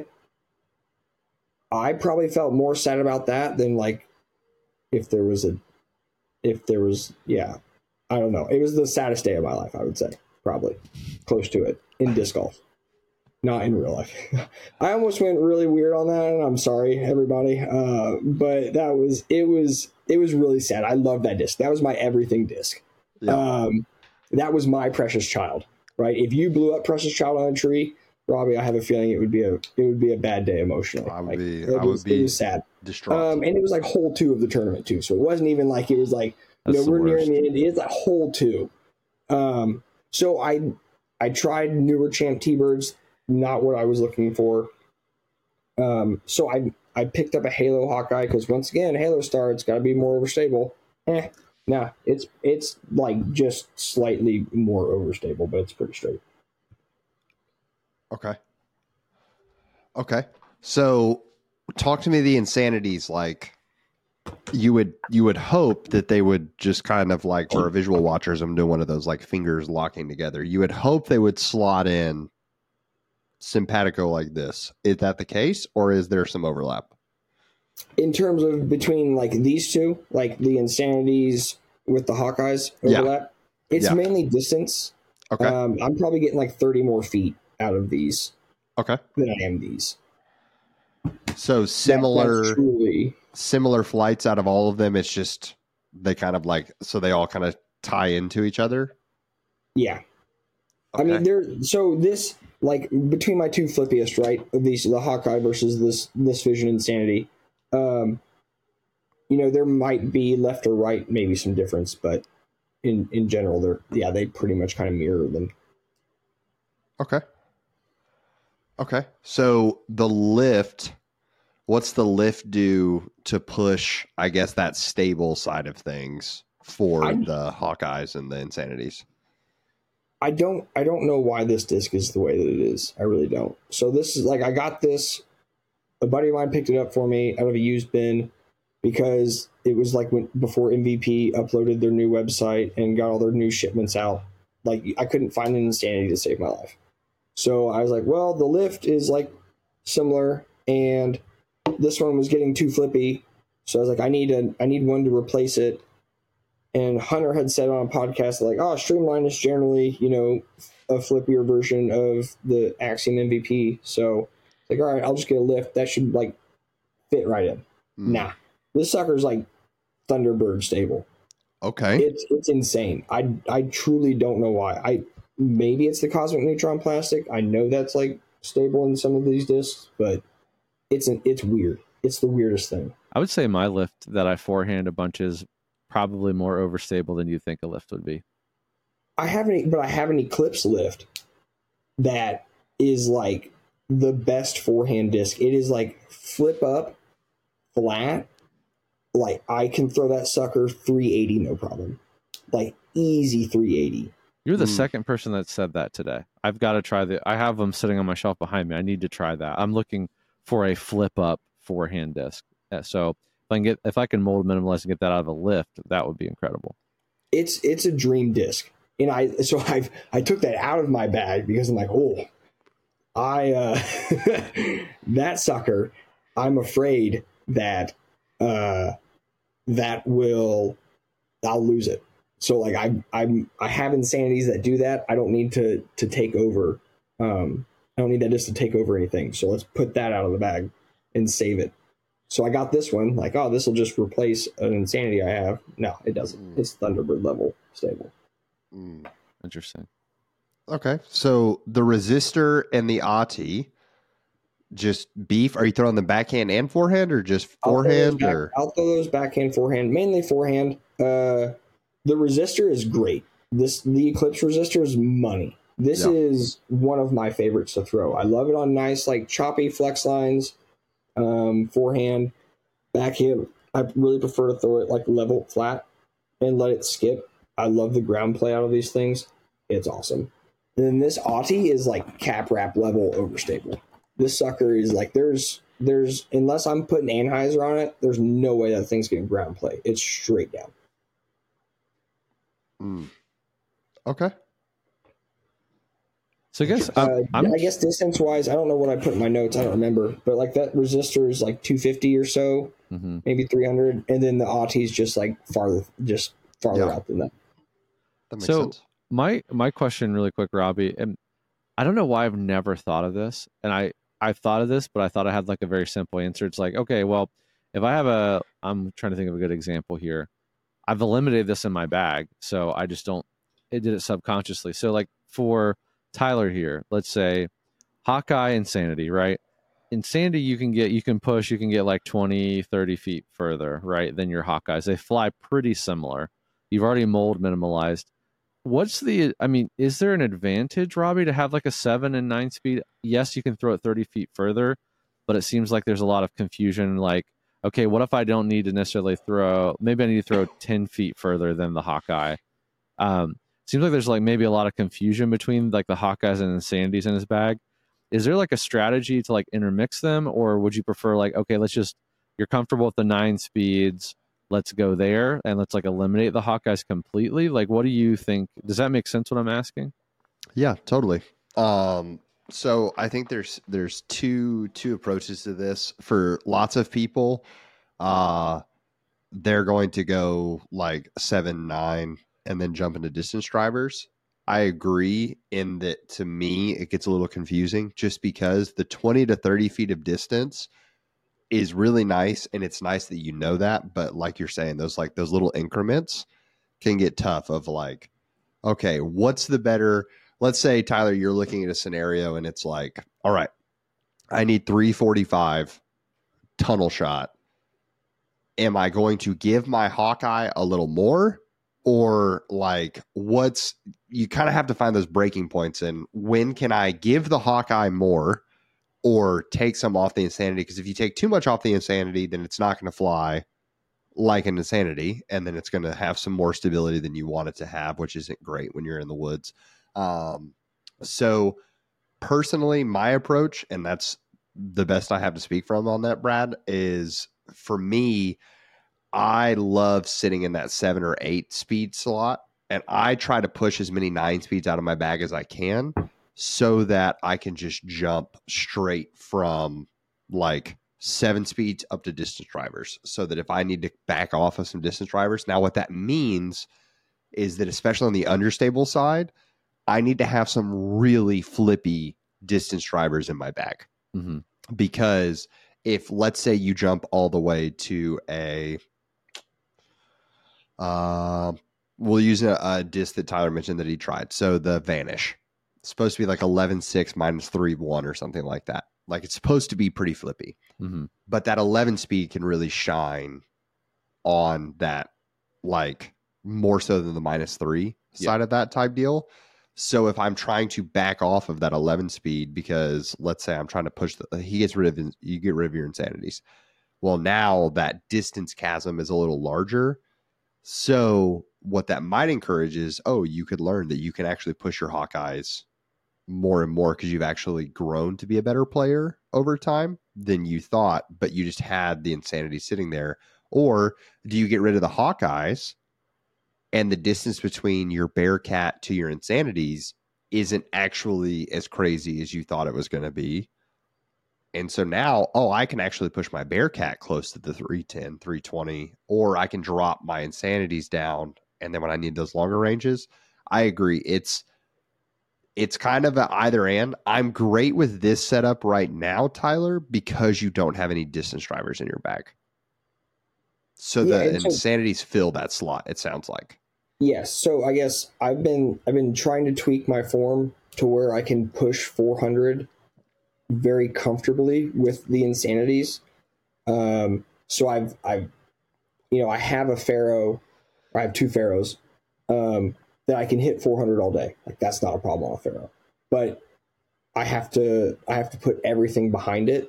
I probably felt more sad about that than like if there was a, if there was, yeah, I don't know. It was the saddest day of my life, I would say. Probably close to it in disc golf. not in real life. I almost went really weird on that, and I'm sorry, everybody. Uh, but that was it was it was really sad. I love that disc. That was my everything disc. Yeah. Um, that was my precious child, right? If you blew up precious child on a tree, Robbie, I have a feeling it would be a it would be a bad day emotionally. I would like, be it I was, would be it was sad. distraught. Um, and it was like hole two of the tournament too, so it wasn't even like it was like you That's know the we're nearing worst. the end. It's like hole two. Um, so I I tried newer Champ T-Birds, not what I was looking for. Um, so I I picked up a Halo Hawkeye because once again Halo Star, it's got to be more overstable. Eh, nah, it's it's like just slightly more overstable, but it's pretty straight. Okay. Okay. So talk to me the insanities. Like you would you would hope that they would just kind of like, or a visual watchers, I'm doing one of those like fingers locking together. You would hope they would slot in simpatico like this. Is that the case, or is there some overlap? In terms of between like these two, like the Insanities with the Hawkeyes overlap, yeah. it's yeah. mainly distance. Okay. Um, I'm probably getting like thirty more feet out of these. Okay. Than I am these. So similar, that, truly... similar flights out of all of them. It's just they kind of like so they all kind of tie into each other. Yeah. Okay. I mean, there. So this like between my two flippiest, right? These the Hawkeye versus this this Vision Insanity. Um, you know, there might be left or right, maybe some difference, but in in general, they're yeah, they pretty much kind of mirror them. Okay. Okay. So the lift, what's the lift do to push, I guess, that stable side of things for I, the Hawkeyes and the Insanities? I don't I don't know why this disc is the way that it is. I really don't. So this is like I got this. A buddy of mine picked it up for me out of a used bin because it was like when before M V P uploaded their new website and got all their new shipments out. Like I couldn't find an Insanity to save my life. So I was like, well, the lift is like similar and this one was getting too flippy. So I was like, I need a I need one to replace it. And Hunter had said on a podcast like, oh, Streamline is generally, you know, a flippier version of the Axiom M V P. So like, all right, I'll just get a lift. That should like fit right in. Mm. Nah, this sucker's like Thunderbird stable. Okay, it's it's insane. I I truly don't know why. I maybe it's the Cosmic Neutron plastic. I know that's like stable in some of these discs, but it's an it's weird. It's the weirdest thing. I would say my lift that I forehand a bunch is probably more overstable than you think a lift would be. I have an but I have an Eclipse lift that is like the best forehand disc. It is like flip up flat. Like I can throw that sucker three eighty no problem. Like easy three eighty. You're the mm. second person that said that today. I've got to try the I have them sitting on my shelf behind me. I need to try that. I'm looking for a flip up forehand disc. So if I can get if I can mold minimalize and get that out of a lift, that would be incredible. It's it's a dream disc. And I so I I took that out of my bag because I'm like, oh, I uh, that sucker, I'm afraid that uh, that will I'll lose it. So like I I'm I have Insanities that do that. I don't need to to take over. Um, I don't need that just to take over anything. So let's put that out of the bag and save it. So I got this one. Like, oh, this will just replace an Insanity I have. No, it doesn't. It's Thunderbird level stable. Mm. Interesting. Okay, so the resistor and the A T I, just beef. Are you throwing the backhand and forehand, or just forehand? I'll or back, I'll throw those backhand, forehand, mainly forehand. Uh, the resistor is great. This the Eclipse resistor is money. This yeah. is one of my favorites to throw. I love it on nice, like choppy flex lines. Um, forehand, backhand. I really prefer to throw it like level, flat, and let it skip. I love the ground play out of these things. It's awesome. And then this A T I is like cap wrap level overstable. This sucker is like there's there's unless I'm putting Anheuser on it, there's no way that thing's getting ground play. It's straight down. Mm. Okay. So I guess uh, I'm, I guess distance wise, I don't know what I put in my notes. I don't remember, but like that resistor is like two fifty or so, mm-hmm. maybe three hundred, and then the A T I is just like farther, just farther yeah. out than that. That makes so sense. my my question, really quick, Robbie, and I don't know why I've never thought of this. And I, I've thought of this, but I thought I had like a very simple answer. It's like, okay, well, if I have a, I'm trying to think of a good example here. I've eliminated this in my bag, so I just don't, it did it subconsciously. So like for Tyler here, let's say Hawkeye Insanity, right? Insanity, you can get, you can push, you can get like twenty, thirty feet further, right, than your Hawkeyes. They fly pretty similar. You've already mold minimalized. What's the, I mean, is there an advantage, Robbie, to have like a seven and nine speed? Yes, you can throw it thirty feet further, but it seems like there's a lot of confusion. Like, okay, what if I don't need to necessarily throw, maybe I need to throw ten feet further than the Hawkeye? Um, seems like there's like maybe a lot of confusion between like the Hawkeyes and Insanities in his bag. Is there like a strategy to like intermix them, or would you prefer like, okay, let's just, you're comfortable with the nine speeds, let's go there and let's like eliminate the Hawkeyes completely? Like, what do you think? Does that make sense what I'm asking? Yeah, totally. Um, so I think there's there's two two approaches to this. For lots of people, uh, they're going to go like seven, nine, and then jump into distance drivers. I agree in that, to me, it gets a little confusing just because the twenty to thirty feet of distance is really nice, and it's nice that you know that. But like you're saying, those like those little increments can get tough of like, okay, what's the better? Let's say, Tyler, you're looking at a scenario and it's like, all right, I need three forty-five tunnel shot. Am I going to give my Hawkeye a little more? Or like, what's, you kind of have to find those breaking points in when can I give the Hawkeye more or take some off the Insanity? Because if you take too much off the Insanity, then it's not going to fly like an Insanity, and then it's going to have some more stability than you want it to have, which isn't great when you're in the woods. Um, so personally, my approach, and that's the best I have to speak from on that, Brad, is for me, I love sitting in that seven or eight speed slot, and I try to push as many nine speeds out of my bag as I can so that I can just jump straight from like seven speeds up to distance drivers, so that if I need to back off of some distance drivers. Now, what that means is that, especially on the understable side, I need to have some really flippy distance drivers in my bag. Mm-hmm. Because if, let's say, you jump all the way to a, uh, we'll use a, a disc that Tyler mentioned that he tried. So the Vanish, it's supposed to be like eleven six minus three one or something like that. Like, it's supposed to be pretty flippy. Mm-hmm. But that eleven speed can really shine on that, like, more so than the minus three side yeah. of that type deal. So if I'm trying to back off of that eleven speed, because let's say I'm trying to push the, he gets rid of, you get rid of your Insanities. Well, now that distance chasm is a little larger. So what that might encourage is, oh, you could learn that you can actually push your Hawkeyes more and more because you've actually grown to be a better player over time than you thought, but you just had the Insanity sitting there. Or do you get rid of the Hawkeyes, and the distance between your Bearcat to your Insanities isn't actually as crazy as you thought it was going to be? And so now, oh, I can actually push my Bearcat close to the three ten, three twenty, or I can drop my Insanities down. And then when I need those longer ranges, I agree. It's, it's kind of an either and. I'm great with this setup right now, Tyler, because you don't have any distance drivers in your bag. So Yeah, the and so- Insanities fill that slot, it sounds like. Yes. So I guess I've been I've been trying to tweak my form to where I can push four hundred very comfortably with the Insanities. Um, so I've I've you know I have a Pharaoh, or I have two Pharaohs um, that I can hit four hundred all day. Like, that's not a problem on a Pharaoh. But I have to I have to put everything behind it.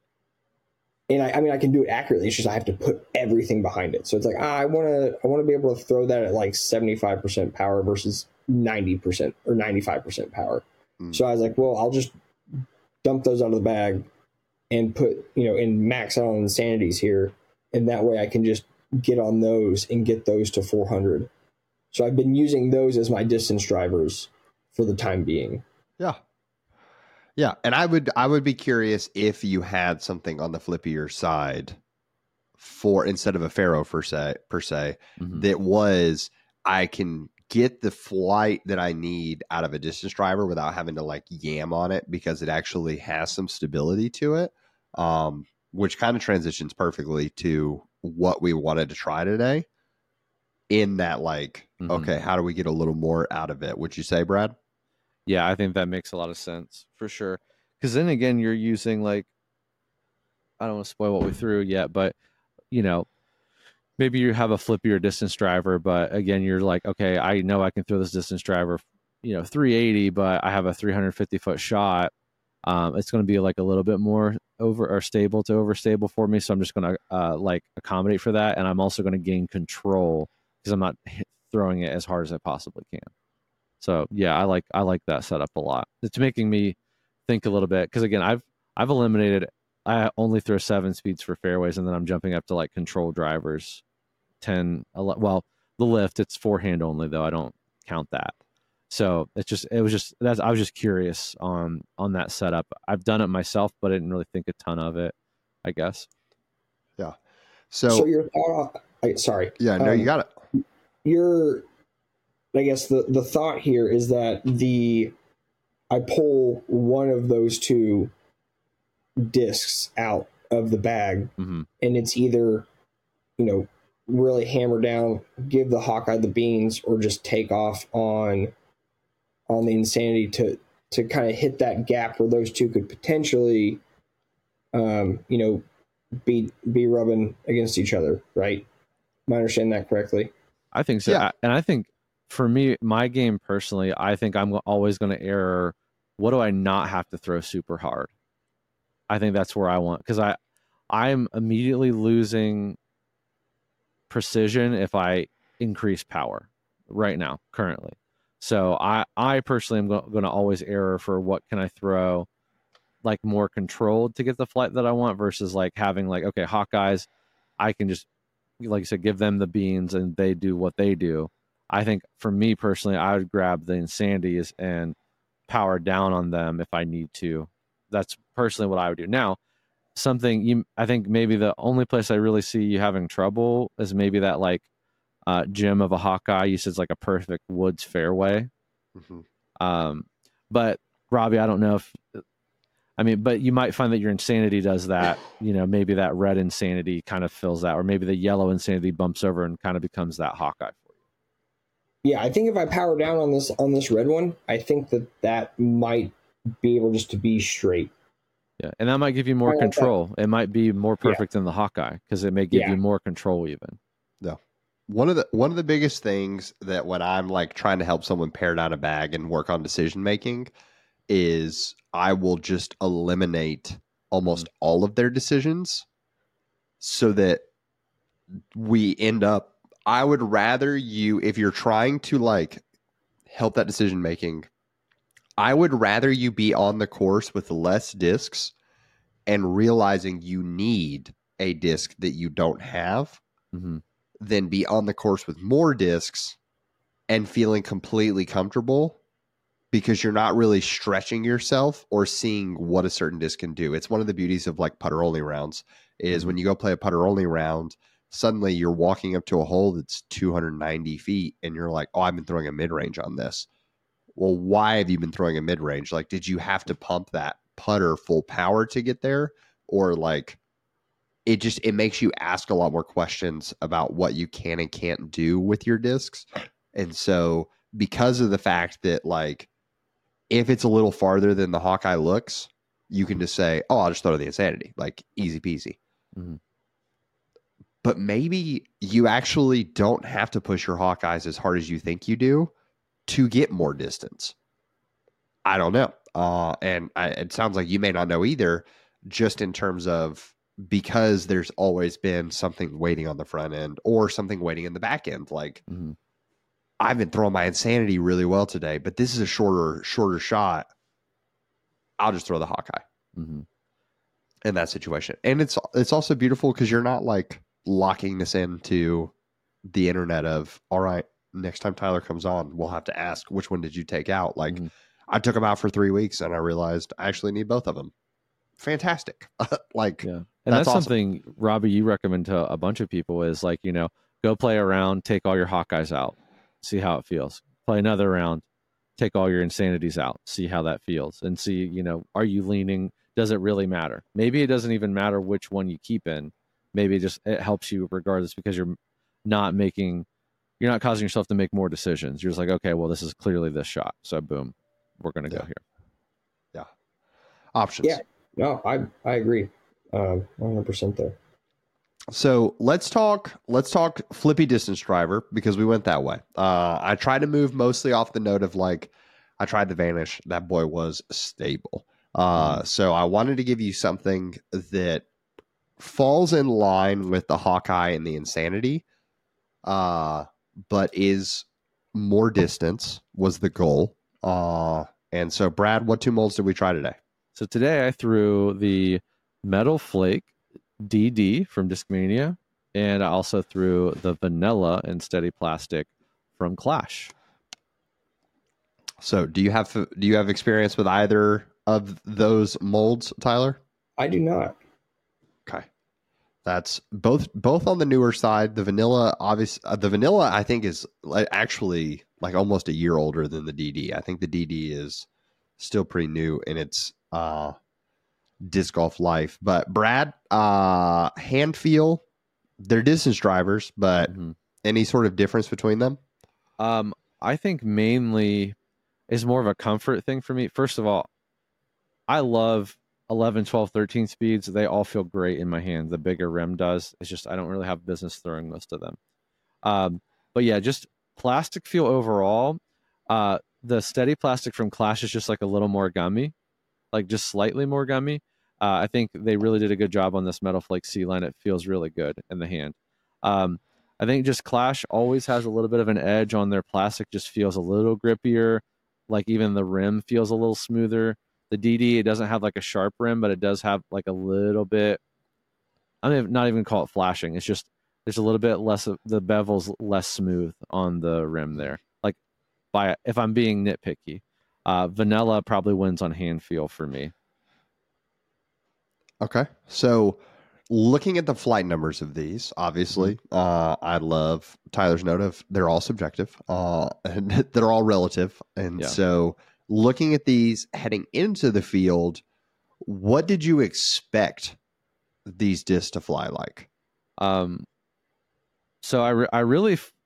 And I, I mean, I can do it accurately. It's just I have to put everything behind it. So it's like, ah, I want to, I want to be able to throw that at like seventy-five percent power versus ninety percent or ninety-five percent power. Mm. So I was like, well, I'll just dump those out of the bag and put, you know, and max out on Insanities here. And that way I can just get on those and get those to four hundred. So I've been using those as my distance drivers for the time being. Yeah. Yeah, and I would I would be curious if you had something on the flippier side for, instead of a Pharaoh per se per se, mm-hmm. that was, I can get the flight that I need out of a distance driver without having to like yam on it, because it actually has some stability to it, um, which kind of transitions perfectly to what we wanted to try today. In that, like, mm-hmm. okay, how do we get a little more out of it? Would you say, Brad? Yeah, I think that makes a lot of sense for sure. Because then again, you're using like, I don't want to spoil what we threw yet, but you know, maybe you have a flippier distance driver, but again, you're like, okay, I know I can throw this distance driver, you know, three eighty, but I have a three hundred fifty foot shot. Um, it's going to be like a little bit more over or stable to overstable for me. So I'm just going to uh, like accommodate for that. And I'm also going to gain control because I'm not throwing it as hard as I possibly can. So yeah, I like, I like that setup a lot. It's making me think a little bit. Cause again, I've, I've eliminated, I only throw seven speeds for fairways, and then I'm jumping up to like control drivers, ten, eleven, well, the lift, it's forehand only though. I don't count that. So it's just, it was just, that's, I was just curious on, on that setup. I've done it myself, but I didn't really think a ton of it, I guess. Yeah. So, so your thought, I, sorry. Yeah, no, um, you got it. Your, I guess the, the thought here is that the, I pull one of those two discs out of the bag, mm-hmm. and it's either, you know, really hammer down, give the Hawkeye the beans, or just take off on on the Insanity to to kind of hit that gap where those two could potentially um you know be be rubbing against each other, right? Am I understanding that correctly? I think so. Yeah. And I think for me, my game personally, I think I'm always going to err, what do I not have to throw super hard? I think that's where I want, because I I'm immediately losing precision if I increase power right now currently. So I I personally am go- going to always err for what can I throw like more controlled to get the flight that I want, versus like having like, okay, Hawkeyes, I can just, like you said, give them the beans and they do what they do. I think for me personally, I would grab the Insanities and power down on them if I need to. That's personally what I would do. Now, something you, I think maybe the only place I really see you having trouble is maybe that like uh, gem of a Hawkeye. You said it's like a perfect woods fairway. Mm-hmm. Um, but Robbie, I don't know if, I mean, but you might find that your Insanity does that. You know, maybe that red Insanity kind of fills that, or maybe the yellow Insanity bumps over and kind of becomes that Hawkeye for you. Yeah, I think if I power down on this on this red one, I think that that might be able just to be straight. Yeah, and that might give you more like control. That. It might be more perfect yeah. than the Hawkeye, because it may give yeah. you more control even. Yeah. One of the one of the biggest things that when I'm like trying to help someone pare down a bag and work on decision making is I will just eliminate almost mm-hmm. all of their decisions so that we end up, I would rather you, if you're trying to like help that decision making, I would rather you be on the course with less discs and realizing you need a disc that you don't have mm-hmm. than be on the course with more discs and feeling completely comfortable because you're not really stretching yourself or seeing what a certain disc can do. It's one of the beauties of like putter only rounds is mm-hmm. when you go play a putter only round, suddenly you're walking up to a hole that's two hundred ninety feet and you're like, oh, I've been throwing a mid-range on this. Well, why have you been throwing a mid-range? Like, did you have to pump that putter full power to get there? Or like, it just, it makes you ask a lot more questions about what you can and can't do with your discs. And so because of the fact that like, if it's a little farther than the Hawkeye looks, you can just say, oh, I'll just throw the Insanity, like easy peasy. Mm-hmm. But maybe you actually don't have to push your Hawkeyes as hard as you think you do to get more distance. I don't know. Uh, and I, it sounds like you may not know either, just in terms of, because there's always been something waiting on the front end or something waiting in the back end. Like mm-hmm. I've been throwing my Insanity really well today, but this is a shorter, shorter shot. I'll just throw the Hawkeye mm-hmm. in that situation. And it's, it's also beautiful because you're not like locking this into the internet of, all right, next time Tyler comes on, we'll have to ask, which one did you take out? Like mm-hmm. I took them out for three weeks and I realized I actually need both of them. Fantastic. Like, yeah. And that's, that's awesome. Something, Robbie, you recommend to a bunch of people is like, you know, go play around, take all your Hawkeyes out. see how it feels. Play another round, take all your insanities out, see how that feels, and see, you know, are you leaning? Does it really matter? Maybe it doesn't even matter which one you keep in. Maybe it just it helps you regardless because you're not making, you're not causing yourself to make more decisions. You're just like, okay, well, this is clearly this shot, so boom, we're gonna Yeah. go here. Yeah. Options. Yeah. No, I I agree. Um, one hundred percent there. So let's talk. Let's talk flippy distance driver because we went that way. Uh, I tried to move mostly off the note of like, I tried the Vanish. That boy was stable. Uh, Mm-hmm. So I wanted to give you something that falls in line with the Hawkeye and the Insanity, uh, but is more distance was the goal. Uh, and so, Brad, what two molds did we try today? So today I threw the Metal Flake D D from Discmania, and I also threw the Vanilla and Steady Plastic from Clash. So, do you have do you have experience with either of those molds, Tyler? I do not. Okay, that's both both on the newer side. The vanilla, obvious, uh, the vanilla, I think is like actually like almost a year older than the D D. I think the D D is still pretty new in its uh, disc golf life. But Brad, uh, hand feel, they're distance drivers, but Mm-hmm. any sort of difference between them? Um, I think mainly is more of a comfort thing for me. First of all, I love eleven, twelve, thirteen speeds. They all feel great in my hand. The bigger rim does. It's just I don't really have business throwing most of them. Um, but yeah, just plastic feel overall. Uh, the Steady Plastic from Clash is just like a little more gummy, like just slightly more gummy. Uh, I think they really did a good job on this Metal Flake C line. It feels really good in the hand. Um, I think just Clash always has a little bit of an edge on their plastic, just feels a little grippier. Like even the rim feels a little smoother. The D D, it doesn't have like a sharp rim, but it does have like a little bit. I'm mean, not even call it flashing. It's just there's a little bit less of the bevel's less smooth on the rim there. Like by if I'm being nitpicky, uh, Vanilla probably wins on hand feel for me. Okay. So looking at the flight numbers of these, obviously, Mm-hmm. uh, I love Tyler's note of they're all subjective, uh, and they're all relative. And Yeah. so looking at these heading into the field, what did you expect these discs to fly like? Um, so I, re- I really, f-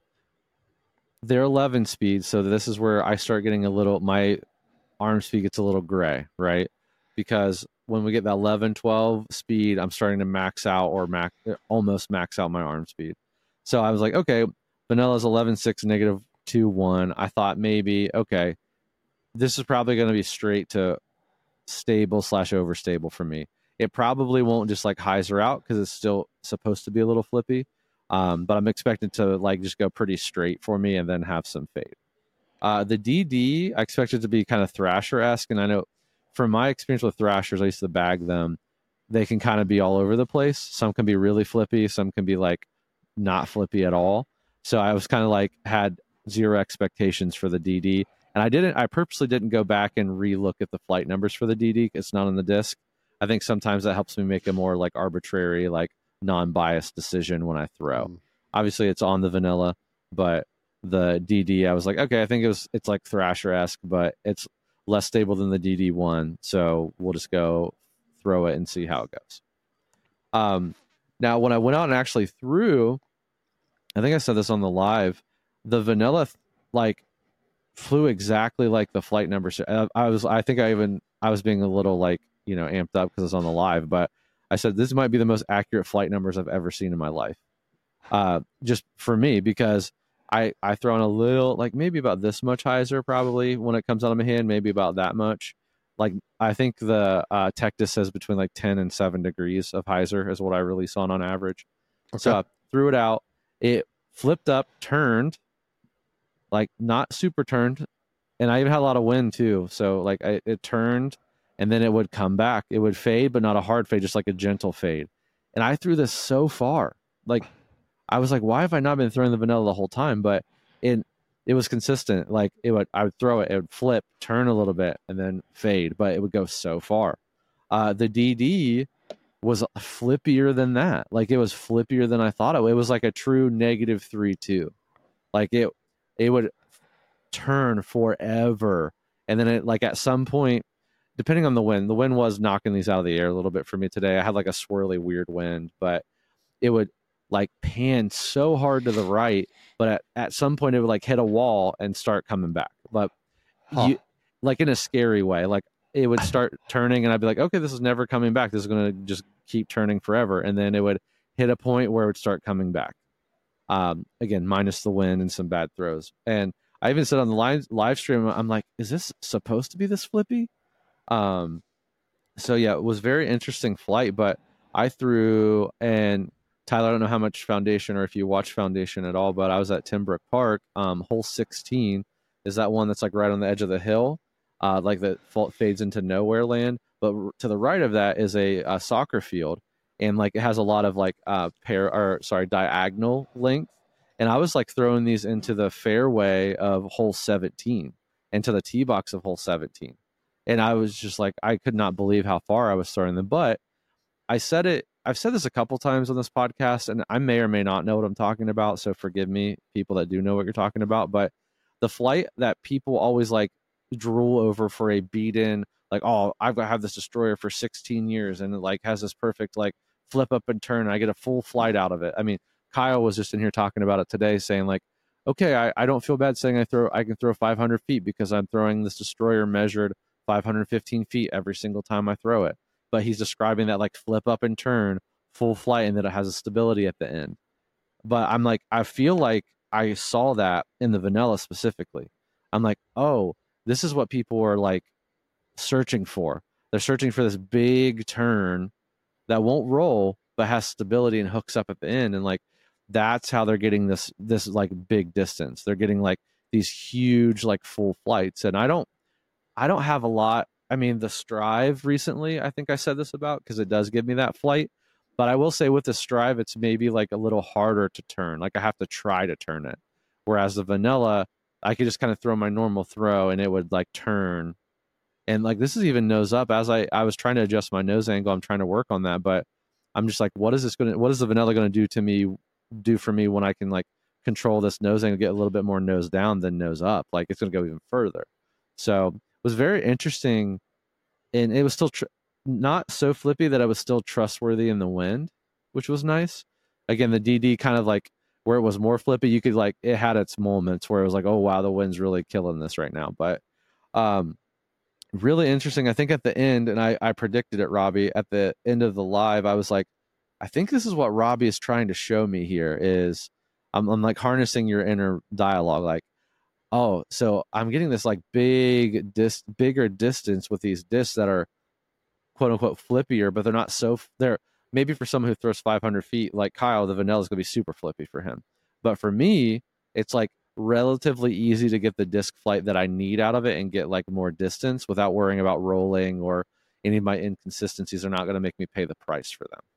they're eleven speed. So this is where I start getting a little, my arm speed gets a little gray, right? Because when we get that eleven, twelve speed, I'm starting to max out or max, almost max out my arm speed. So I was like, okay, Vanilla's eleven, six, negative two, one. I thought maybe, okay, this is probably going to be straight to stable slash overstable for me. It probably won't just like hyzer out because it's still supposed to be a little flippy. Um, but I'm expecting to like just go pretty straight for me and then have some fade. Uh, the D D, I expect it to be kind of Thrasher-esque. And I know from my experience with Thrashers, I used to bag them. They can kind of be all over the place. Some can be really flippy. Some can be like not flippy at all. So I was kind of like had zero expectations for the D D. And I didn't, I purposely didn't go back and re-look at the flight numbers for the D D. It's not on the disc. I think sometimes that helps me make a more like arbitrary, like non-biased decision when I throw. Mm. Obviously it's on the vanilla, but the D D, I was like, okay, I think it was, it's like Thrasher-esque, but it's less stable than the D D one. So we'll just go throw it and see how it goes. Um, now when I went out and actually threw, I think I said this on the live, the vanilla, like, flew exactly like the flight numbers. I, I was, I think I even, I was being a little like, you know, amped up because it's on the live, but I said, this might be the most accurate flight numbers I've ever seen in my life. Uh, just for me, because I, I throw in a little, like maybe about this much hyzer probably when it comes out of my hand, maybe about that much. Like, I think the uh, Tectis says between like ten and seven degrees of hyzer is what I release on on average. Okay. So I threw it out. It flipped up, turned, like not super turned, and I even had a lot of wind too. So like I, it turned, and then it would come back. It would fade, but not a hard fade, just like a gentle fade. And I threw this so far. Like I was like, why have I not been throwing the vanilla the whole time? But it it was consistent. Like it would, I would throw it, it would flip, turn a little bit, and then fade, but it would go so far. Uh, the D D was flippier than that. Like it was flippier than I thought it. It was like a true negative three two. Like it. it would turn forever. And then it like at some point, depending on the wind, the wind was knocking these out of the air a little bit for me today. I had like a swirly, weird wind, but it would like pan so hard to the right, but at, at some point it would like hit a wall and start coming back. But huh. you like in a scary way, like it would start turning and I'd be like, okay, this is never coming back. This is going to just keep turning forever. And then it would hit a point where it would start coming back. Um, again, minus the wind and some bad throws. And I even said on the live, live stream, I'm like, is this supposed to be this flippy? Um, so yeah, it was very interesting flight, but I threw, and Tyler, I don't know how much Foundation or if you watch Foundation at all, but I was at Timbrook Park, um, hole sixteen is that one that's like right on the edge of the hill, uh, like that fades into nowhere land. But to the right of that is a, a soccer field, and like it has a lot of like uh pair or sorry diagonal length. And I was like throwing these into the fairway of hole seventeen, into the tee box of hole seventeen. And I was just like, I could not believe how far I was throwing them. But I said it, I've said this a couple times on this podcast, and I may or may not know what I'm talking about. So forgive me, people that do know what you're talking about. But the flight that people always like drool over for a beat in, like, oh, I've got to have this destroyer for sixteen years and it like has this perfect like flip up and turn. And I get a full flight out of it. I mean, Kyle was just in here talking about it today, saying like, okay, I, I don't feel bad saying I throw I can throw five hundred feet because I'm throwing this destroyer measured five hundred fifteen feet every single time I throw it. But he's describing that like flip up and turn full flight and that it has a stability at the end. But I'm like, I feel like I saw that in the vanilla specifically. I'm like, oh, this is what people are like searching for. They're searching for this big turn that won't roll, but has stability and hooks up at the end. And like, that's how they're getting this, this like big distance. They're getting like these huge, like full flights. And I don't, I don't have a lot. I mean, the Strive recently, I think I said this about, because it does give me that flight. But I will say with the Strive, it's maybe like a little harder to turn. Like I have to try to turn it. Whereas the vanilla, I could just kind of throw my normal throw and it would like turn. And like, this is even nose up. As I, I was trying to adjust my nose angle, I'm trying to work on that. But I'm just like, what is this going to, what is the vanilla going to do to me, do for me when I can like control this nose angle, get a little bit more nose down than nose up? Like it's going to go even further. So it was very interesting. And it was still tr- not so flippy that I was still trustworthy in the wind, which was nice. Again, the D D kind of like where it was more flippy, you could like, it had its moments where it was like, oh, wow, the wind's really killing this right now. But um, really interesting. I think at the end, and I, I predicted it, Robbie, at the end of the live, I was like, I think this is what Robbie is trying to show me here is I'm, I'm like harnessing your inner dialogue. Like, oh, so I'm getting this like big dis bigger distance with these discs that are quote unquote flippier, but they're not so they're maybe for someone who throws five hundred feet like Kyle, the vanilla is going to be super flippy for him. But for me, it's like relatively easy to get the disc flight that I need out of it and get like more distance without worrying about rolling, or any of my inconsistencies are not going to make me pay the price for them.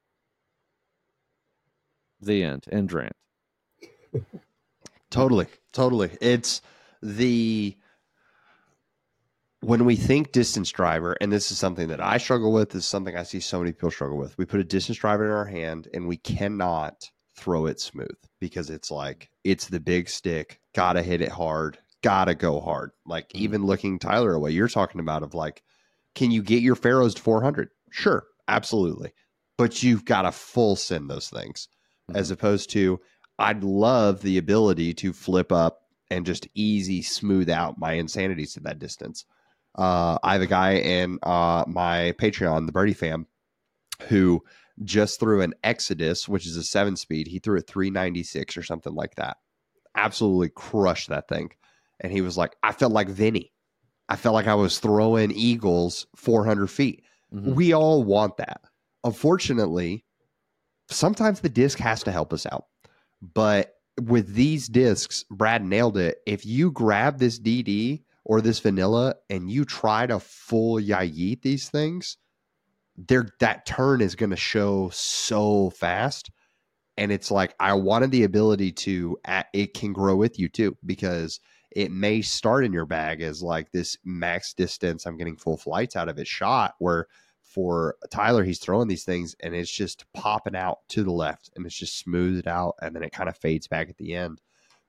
The end. End rant. Totally. Totally. It's the, when we think distance driver, and this is something that I struggle with, this is something I see so many people struggle with. We put a distance driver in our hand and we cannot throw it smooth because it's like, it's the big stick, gotta hit it hard, gotta go hard. Like mm-hmm. even looking Tyler away, you're talking about of like, can you get your Pharaohs to four hundred? Sure, absolutely. But you've got to full send those things mm-hmm. as opposed to, I'd love the ability to flip up and just easy smooth out my insanities to that distance. Uh, I have a guy in uh, my Patreon, the Birdie Fam, who just threw an Exodus, which is a seven speed. He threw a three ninety-six or something like that. Absolutely crushed that thing. And he was like, I felt like Vinny. I felt like I was throwing eagles four hundred feet. Mm-hmm. We all want that. Unfortunately, sometimes the disc has to help us out. But with these discs, Brad nailed it. If you grab this D D or this vanilla and you try to full yeet these things, there that turn is going to show so fast. And it's like, I wanted the ability to, it can grow with you too, because it may start in your bag as like this max distance, I'm getting full flights out of it shot, where for Tyler, he's throwing these things and it's just popping out to the left and it's just smoothed out and then it kind of fades back at the end.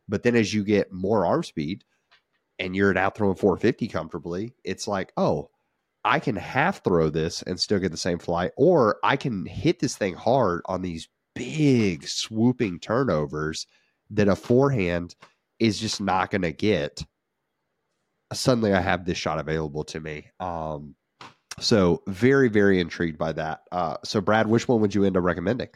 But then as you get more arm speed and you're out throwing four fifty comfortably, it's like, oh, I can half throw this and still get the same flight, or I can hit this thing hard on these big swooping turnovers that a forehand is just not going to get. Suddenly I have this shot available to me. Um, so very, very intrigued by that. Uh, so Brad, which one would you end up recommending?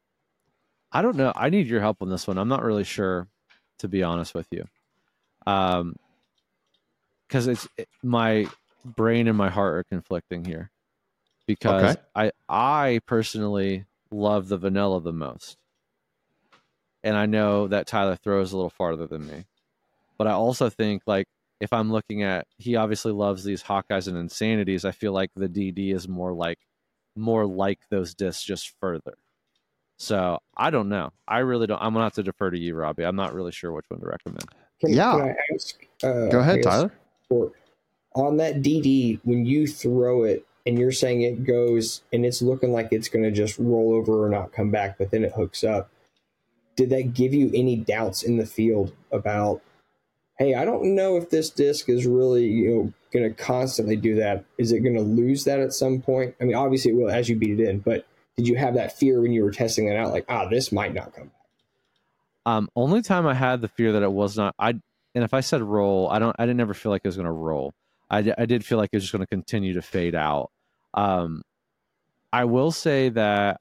I don't know. I need your help on this one. I'm not really sure, to be honest with you. Um, because it's it, my brain and my heart are conflicting here. Because Okay. I I personally love the vanilla the most, and I know that Tyler throws a little farther than me. But I also think, like, if I'm looking at, he obviously loves these Hawkeyes and Insanities. I feel like the D D is more like more like those discs, just further. So I don't know. I really don't. I'm gonna have to defer to you, Robbie. I'm not really sure which one to recommend. Can, Yeah. can I ask? Uh, Go ahead, I guess, Tyler. For, on that D D, when you throw it and you're saying it goes and it's looking like it's going to just roll over or not come back, but then it hooks up, did that give you any doubts in the field about, hey, I don't know if this disc is really, you know, going to constantly do that? Is it going to lose that at some point? I mean, obviously it will as you beat it in, but did you have that fear when you were testing that out? Like, ah, this might not come back. Um, only time I had the fear that it was not, I, and if I said roll, I don't, I didn't ever feel like it was going to roll. I, d- I did feel like it was just going to continue to fade out. Um, I will say that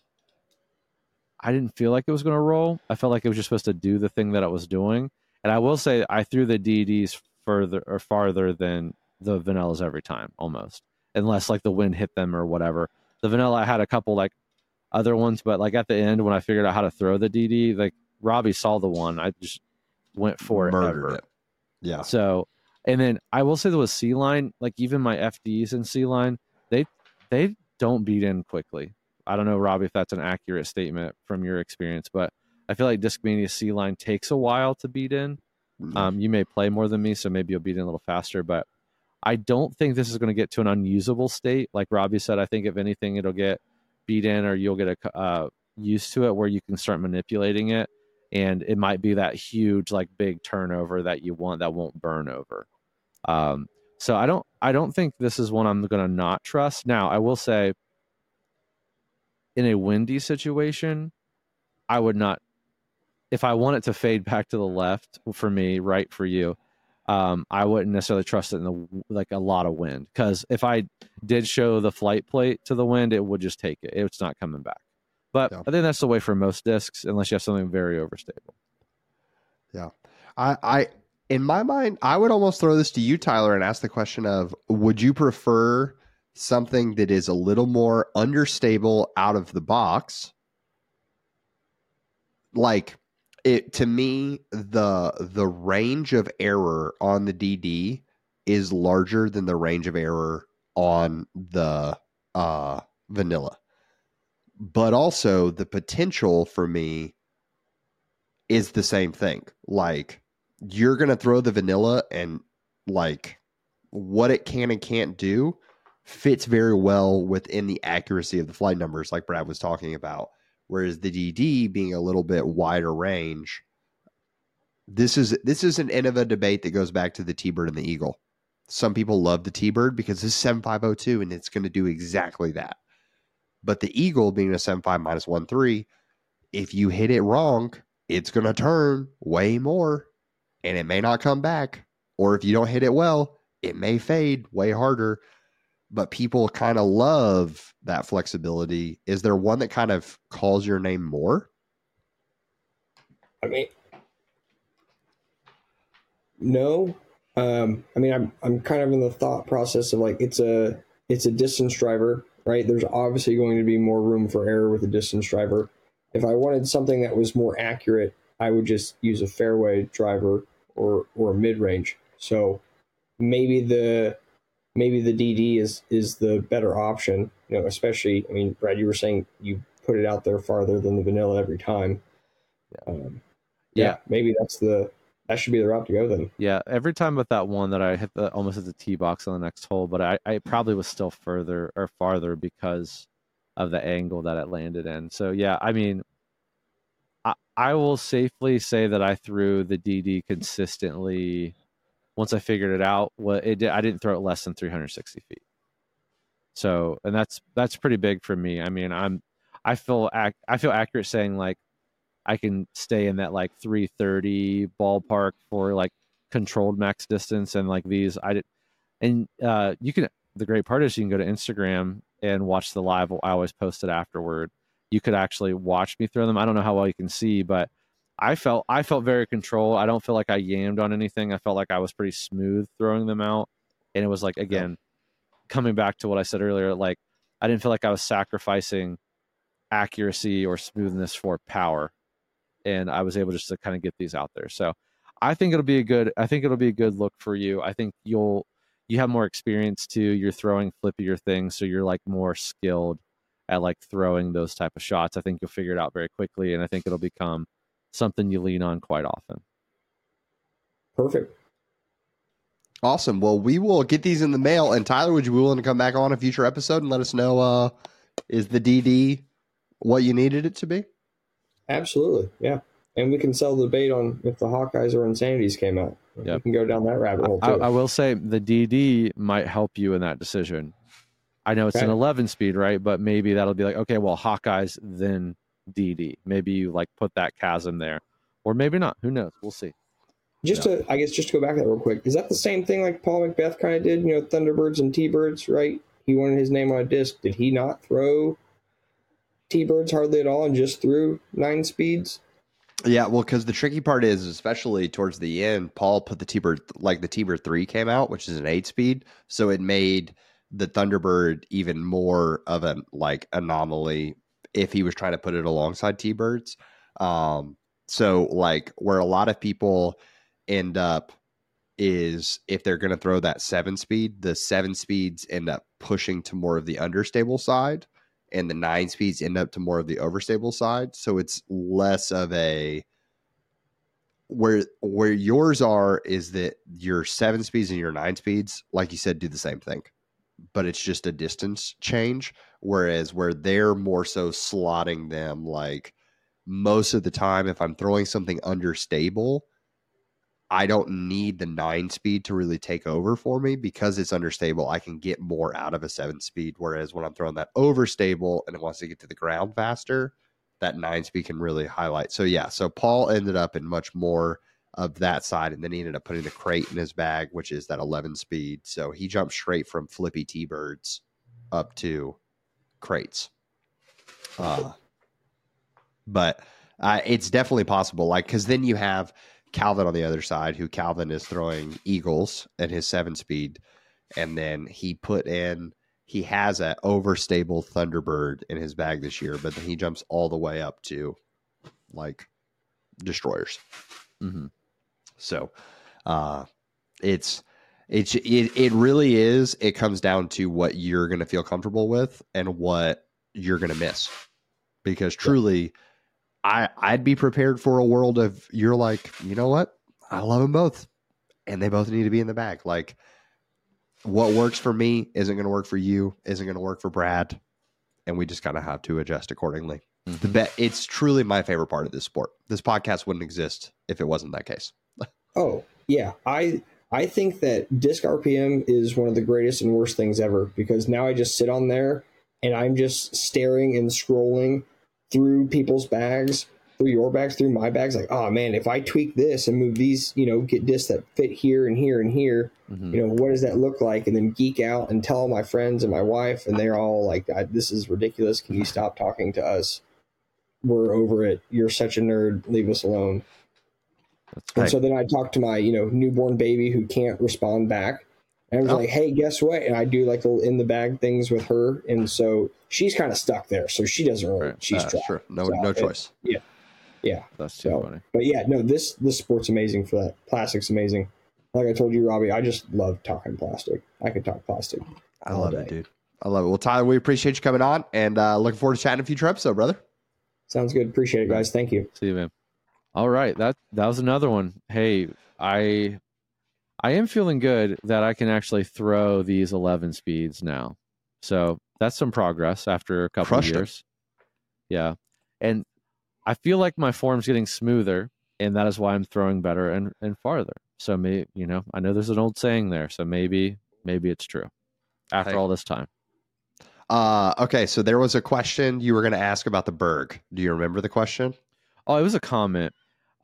I didn't feel like it was going to roll. I felt like it was just supposed to do the thing that it was doing. And I will say I threw the D Ds further or farther than the vanillas every time, almost, unless like the wind hit them or whatever. The vanilla, I had a couple like other ones, but like at the end when I figured out how to throw the D D, like Robbie saw the one, I just went for it. Murdered ever. it. Yeah. So, and then I will say there was C line, like even my F Ds in C line, they they don't beat in quickly. I don't know, Robbie, if that's an accurate statement from your experience, but I feel like Discmania C line takes a while to beat in. Um, you may play more than me, so maybe you'll beat in a little faster, but I don't think this is going to get to an unusable state. Like Robbie said, I think if anything, it'll get beat in or you'll get a, uh, used to it where you can start manipulating it. And it might be that huge, like big turnover that you want that won't burn over. Um, so I don't, I don't think this is one I'm going to not trust. Now, I will say, in a windy situation, I would not. If I want it to fade back to the left for me, right for you, um, I wouldn't necessarily trust it in the like a lot of wind. Because if I did show the flight plate to the wind, it would just take it. It's not coming back. But Yeah. I think that's the way for most discs, unless you have something very overstable. Yeah. I, I, in my mind, I would almost throw this to you, Tyler, and ask the question of, would you prefer something that is a little more understable out of the box? Like it, to me, the, the range of error on the D D is larger than the range of error on the, uh, vanilla. But also the potential for me is the same thing. Like you're going to throw the vanilla and like what it can and can't do fits very well within the accuracy of the flight numbers like Brad was talking about. Whereas the D D being a little bit wider range, this is, this is an end of a debate that goes back to the T-Bird and the Eagle. Some people love the T-Bird because it's seven five oh two and it's going to do exactly that. But the Eagle being a seven five minus one three, if you hit it wrong, it's going to turn way more and it may not come back. Or if you don't hit it well, it may fade way harder. But people kind of love that flexibility. Is there one that kind of calls your name more? I mean, no. Um, I mean, I'm I'm kind of in the thought process of like it's a it's a distance driver, right? There's obviously going to be more room for error with a distance driver. If I wanted something that was more accurate, I would just use a fairway driver or or a mid range. So maybe the maybe the D D is is the better option. You know, especially I mean, Brad, you were saying you put it out there farther than the vanilla every time. Um, yeah, Yeah. maybe that's the that should be the route to go then. Yeah, every time with that one that I hit the almost hit the tee box on the next hole, but I, I probably was still further or farther because of the angle that it landed in. So yeah, I mean, I I will safely say that I threw the D D consistently. Once I figured it out, what it did, I didn't throw it less than three hundred sixty feet. So, and that's that's pretty big for me. I mean, I'm I feel ac- I feel accurate saying like I can stay in that like three thirty ballpark for like controlled max distance, and like these I did, and uh, you can. The great part is you can go to Instagram and watch the live. I always post it afterward. You could actually watch me throw them. I don't know how well you can see, but I felt I felt very controlled. I don't feel like I yammed on anything. I felt like I was pretty smooth throwing them out, and it was like again yeah. coming back to what I said earlier. Like I didn't feel like I was sacrificing accuracy or smoothness for power, and I was able just to kind of get these out there. So I think it'll be a good. I think it'll be a good look for you. I think you'll. You have more experience too. You're throwing flippier things, so you're like more skilled at like throwing those type of shots. I think you'll figure it out very quickly, and I think it'll become something you lean on quite often. Perfect. Awesome. Well, we will get these in the mail. And Tyler, would you be willing to come back on a future episode and let us know, uh, is the D D what you needed it to be? Absolutely. Yeah. And we can sell the debate on if the Hawkeyes or Insanities came out. Yep. We can go down that rabbit hole too. I, I will say the D D might help you in that decision. I know it's okay. An eleven speed, right? But maybe that'll be like, okay, well, Hawkeyes, then D D. Maybe you like put that chasm there, or maybe not. Who knows? We'll see. Just yeah. to, I guess, just to go back to that real quick. Is that the same thing like Paul Macbeth kind of did? You know, Thunderbirds and T-Birds, right? He wanted his name on a disc. Did he not throw T-Birds hardly at all and just threw nine speeds? Yeah, well, because the tricky part is, especially towards the end, Paul put the T-Bird, like the T-Bird three came out, which is an eight speed. So it made the Thunderbird even more of an like anomaly if he was trying to put it alongside T-Birds. Um, so like where a lot of people end up is if they're going to throw that seven speed, the seven speeds end up pushing to more of the understable side, and the nine speeds end up to more of the overstable side. So it's less of a where where yours are is that your seven speeds and your nine speeds, like you said, do the same thing, but it's just a distance change. Whereas where they're more so slotting them, like most of the time, if I'm throwing something understable, I don't need the nine speed to really take over for me because it's understable. I can get more out of a seven speed. Whereas when I'm throwing that overstable and it wants to get to the ground faster, that nine speed can really highlight. So yeah, so Paul ended up in much more of that side, and then he ended up putting the crate in his bag, which is that eleven speed. So he jumped straight from flippy T-Birds up to crates. Uh, but uh, it's definitely possible. Like, cause then you have Calvin on the other side, who Calvin is throwing Eagles at his seven speed. And then he put in, he has an overstable Thunderbird in his bag this year, but then he jumps all the way up to like destroyers. Mm-hmm. So uh, it's, it's, it, it really is, it comes down to what you're going to feel comfortable with and what you're going to miss, because truly, yeah. I, I'd be prepared for a world of you're like, you know what? I love them both and they both need to be in the bag. Like what works for me isn't going to work for you, isn't going to work for Brad. And we just kind of have to adjust accordingly. Mm-hmm. The bet it's truly my favorite part of this sport. This podcast wouldn't exist if it wasn't that case. Oh yeah. I, I think that disc R P M is one of the greatest and worst things ever, because now I just sit on there and I'm just staring and scrolling through people's bags, through your bags, through my bags. Like, oh man, if I tweak this and move these, you know, get discs that fit here and here and here, mm-hmm. you know, what does that look like? And then geek out and tell my friends and my wife, and they're all like, this is ridiculous. Can you stop talking to us? We're over it. You're such a nerd. Leave us alone. That's and right. so then I talk to my, you know, newborn baby who can't respond back. And I was oh. like, hey, guess what? And I do like little in the bag things with her. And so she's kind of stuck there. So she doesn't really, right. she's uh, trapped. Sure. No, so no choice. It, yeah. Yeah. That's too so, funny. But yeah, no, this, this sport's amazing for that. Plastic's amazing. Like I told you, Robbie, I just love talking plastic. I could talk plastic. I love day. it, dude. I love it. Well, Tyler, we appreciate you coming on, and uh, looking forward to chatting a future episode, brother. Sounds good. Appreciate it, guys. Thank you. See you, man. All right. That, that was another one. Hey, I... I am feeling good that I can actually throw these eleven speeds now. So that's some progress after a couple Crushed of years. It. Yeah. And I feel like my form's getting smoother, and that is why I'm throwing better and, and farther. So maybe, you know, I know there's an old saying there, so maybe maybe it's true after Hey. all this time. Uh, okay, so there was a question you were going to ask about the Berg. Do you remember the question? Oh, it was a comment.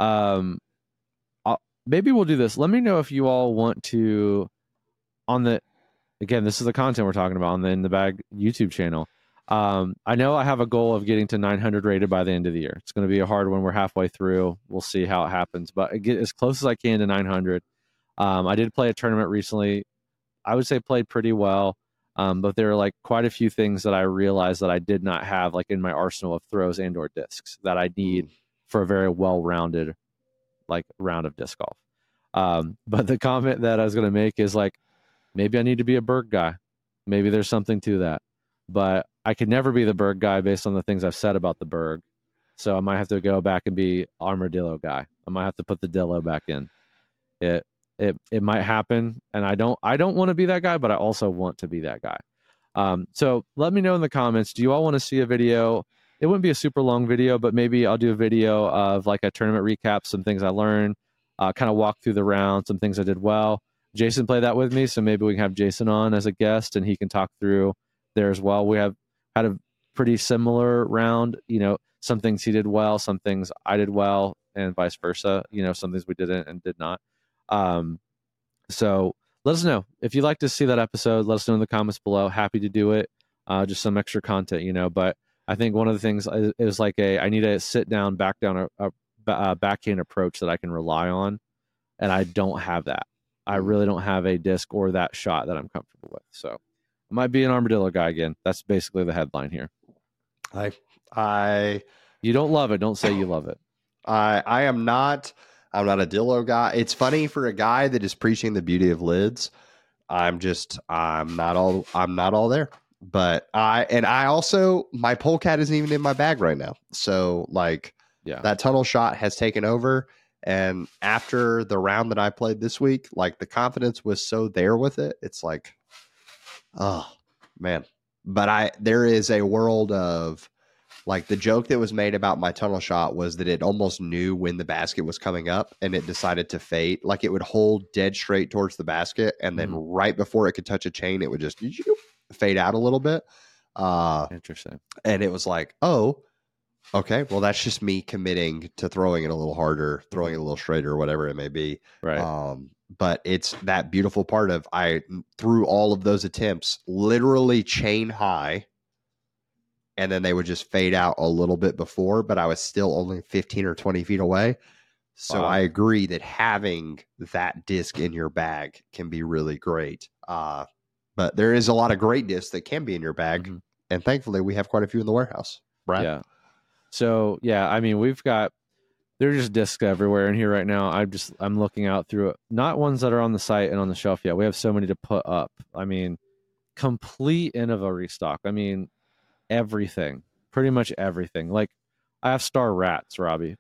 Um, I'll, maybe we'll do this. Let me know if you all want to, on the, again, this is the content we're talking about on the In the Bag YouTube channel. Um, I know I have a goal of getting to nine hundred rated by the end of the year. It's going to be a hard one. We're halfway through. We'll see how it happens, but I get as close as I can to nine hundred. Um, I did play a tournament recently. I would say played pretty well. Um, but there are like quite a few things that I realized that I did not have like in my arsenal of throws and or discs that I need for a very well-rounded like round of disc golf. Um, but the comment that I was going to make is like, maybe I need to be a Berg guy. Maybe there's something to that, but I could never be the Berg guy based on the things I've said about the Berg. So I might have to go back and be Armadillo guy. I might have to put the Dillo back in. It, It it might happen, and I don't I don't want to be that guy, but I also want to be that guy. Um, so let me know in the comments. Do you all want to see a video? It wouldn't be a super long video, but maybe I'll do a video of like a tournament recap, some things I learned, uh, kind of walk through the round, some things I did well. Jason played that with me, so maybe we can have Jason on as a guest, and he can talk through there as well. We have had a pretty similar round. You know, some things he did well, some things I did well, and vice versa. You know, some things we didn't and did not. Um, so let us know if you'd like to see that episode. Let us know in the comments below. Happy to do it. Uh, just some extra content, you know, but I think one of the things is, is like a, I need a sit down, back down, a, a, a backhand approach that I can rely on. And I don't have that. I really don't have a disc or that shot that I'm comfortable with. So I might be an Armadillo guy again. That's basically the headline here. I, I, you don't love it. Don't say you love it. I, I am not, I'm not a Dillo guy. It's funny for a guy that is preaching the beauty of lids. I'm just, I'm not all, I'm not all there. But I, and I also, my polecat isn't even in my bag right now. So like, yeah, that tunnel shot has taken over. And after the round that I played this week, like the confidence was so there with it. It's like, oh man. But I, there is a world of, like the joke that was made about my tunnel shot was that it almost knew when the basket was coming up and it decided to fade. Like it would hold dead straight towards the basket. And then mm-hmm. right before it could touch a chain, it would just fade out a little bit. Uh, Interesting. And it was like, oh, okay, well, that's just me committing to throwing it a little harder, throwing it a little straighter, or whatever it may be. Right. Um, but it's that beautiful part of I threw all of those attempts literally chain high. And then they would just fade out a little bit before, but I was still only fifteen or twenty feet away. So wow. I agree that having that disc in your bag can be really great. Uh, but there is a lot of great discs that can be in your bag. Mm-hmm. And thankfully, we have quite a few in the warehouse. Brad? Yeah. So, yeah, I mean, we've got, there are just discs everywhere in here right now. I'm just, I'm looking out through it. Not ones that are on the site and on the shelf yet. We have so many to put up. I mean, complete Innova restock. I mean, everything, pretty much everything. Like I have Star Rats, Robbie.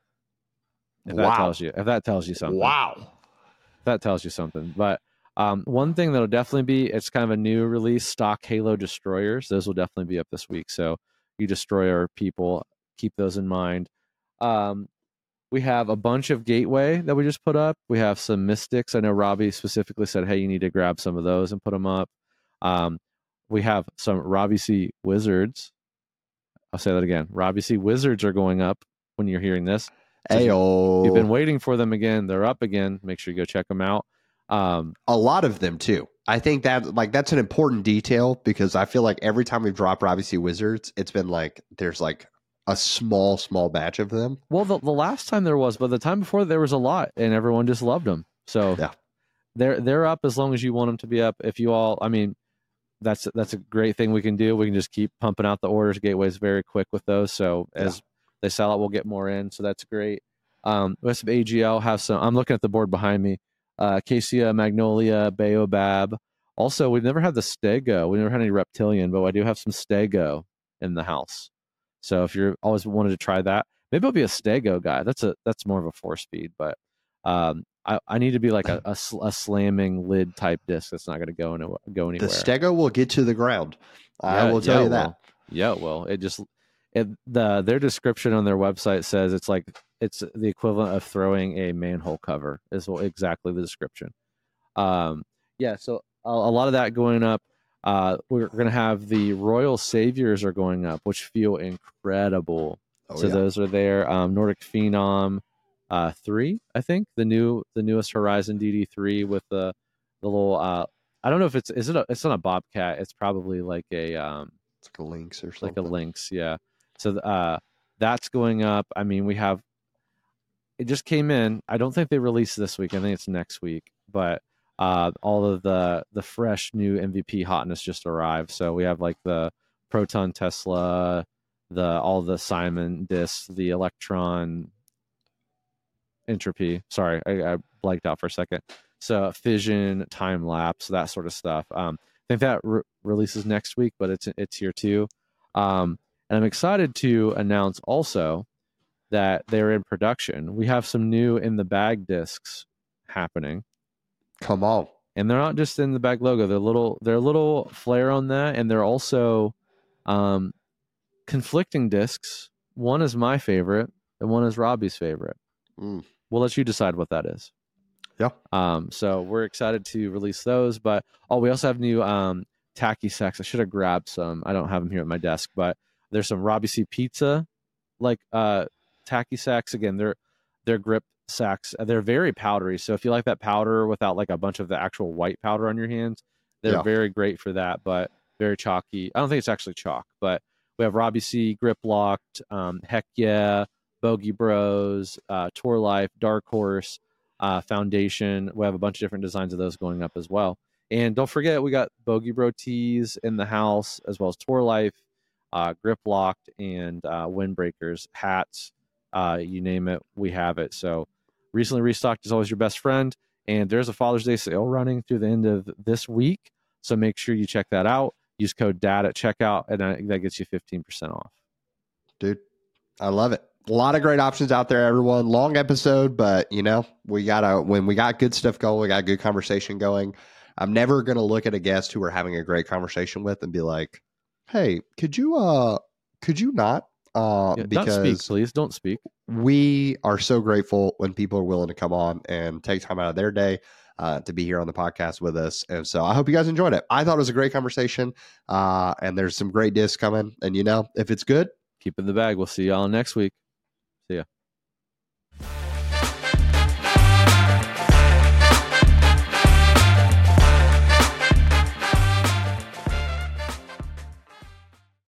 If that wow. tells you, if that tells you something, wow, if that tells you something. But um, one thing that'll definitely be, it's kind of a new release, stock Halo Destroyers. Those will definitely be up this week. So you Destroyer people, keep those in mind. Um, we have a bunch of Gateway that we just put up. We have some Mystics. I know Robbie specifically said, hey, you need to grab some of those and put them up. Um, we have some Robbie C Wizards. I'll say that again. Robbie C Wizards are going up when you're hearing this. So Ayo. You've been waiting for them again. They're up again. Make sure you go check them out. Um, a lot of them too. I think that like that's an important detail because I feel like every time we've dropped Robbie C Wizards, it's been like there's like a small, small batch of them. Well, the, the last time there was, but the time before there was a lot, and everyone just loved them. So yeah, they're they're up as long as you want them to be up. If you all, I mean. That's that's a great thing we can do. We can just keep pumping out the orders. Gateway's very quick with those. So as yeah. they sell out, we'll get more in. So that's great. Um, we have some A G L. Have some. I'm looking at the board behind me. Uh, Acacia, Magnolia, Baobab. Also, we've never had the Stego. We never had any Reptilian, but I do have some Stego in the house. So if you're always wanted to try that, maybe I'll be a Stego guy. That's a that's more of a four speed, but um, I, I need to be like a, a, a slamming lid type disc that's not going to go in, go anywhere. The Stego will get to the ground. Yeah, I will tell yeah, you that. Well, yeah, well, it just it, the their description on their website says it's like it's the equivalent of throwing a manhole cover is what, exactly the description. Um, yeah, so a, a lot of that going up. Uh, we're going to have the Royal Saviors are going up, which feel incredible. Oh, so yeah. those are there. Um, Nordic Phenom uh, three, I think the new the newest Horizon D D three with the the little. Uh, I don't know if it's is it a, it's not a Bobcat. It's probably like a um, It's like a Lynx or something. like a Lynx, yeah. So uh, that's going up. I mean, we have it just came in. I don't think they released this week. I think it's next week, but. Uh, all of the the fresh new M V P hotness just arrived. So we have like the Proton Tesla, the all the Simon discs, the Electron Entropy. Sorry, I, I blanked out for a second. So Fission, Time Lapse, that sort of stuff. Um, I think that re- releases next week, but it's it's here too. Um, and I'm excited to announce also that they're in production. We have some new in the bag discs happening. Come on. And they're not just in the bag logo. They're little they're a little flair on that, and they're also um, conflicting discs. One is my favorite, and one is Robbie's favorite. Mm. We'll let you decide what that is. Yeah. Um, so we're excited to release those, but oh, we also have new um, tacky sacks. I should have grabbed some. I don't have them here at my desk, but there's some Robbie C Pizza like uh, tacky sacks. Again, they're they're grip sacks. They're very powdery, so if you like that powder without like a bunch of the actual white powder on your hands, they're Yeah. very great for that, but very chalky. I don't think it's actually chalk, but we have Robbie C, Grip Locked, um, Heck Yeah, Bogey Bros, uh, Tour Life, Dark Horse, uh, Foundation. We have a bunch of different designs of those going up as well. And don't forget, we got Bogey Bro tees in the house, as well as Tour Life, uh, Grip Locked, and uh, Windbreakers, hats, uh, you name it, we have it. So recently restocked is always your best friend, and there's a Father's Day sale running through the end of this week, so make sure you check that out. Use code D A D at checkout, and that gets you fifteen percent off. Dude, I love it. A lot of great options out there, everyone. Long episode, but you know, we gotta when we got good stuff going, we got good conversation going. I'm never gonna look at a guest who we're having a great conversation with and be like, hey, could you uh could you not? Uh Yeah, because don't speak, please. Don't speak. we are so grateful when people are willing to come on and take time out of their day uh, to be here on the podcast with us. And so I hope you guys enjoyed it. I thought it was a great conversation, uh, and there's some great discs coming. And, you know, if it's good, Keep it in the bag. We'll see y'all next week. See ya.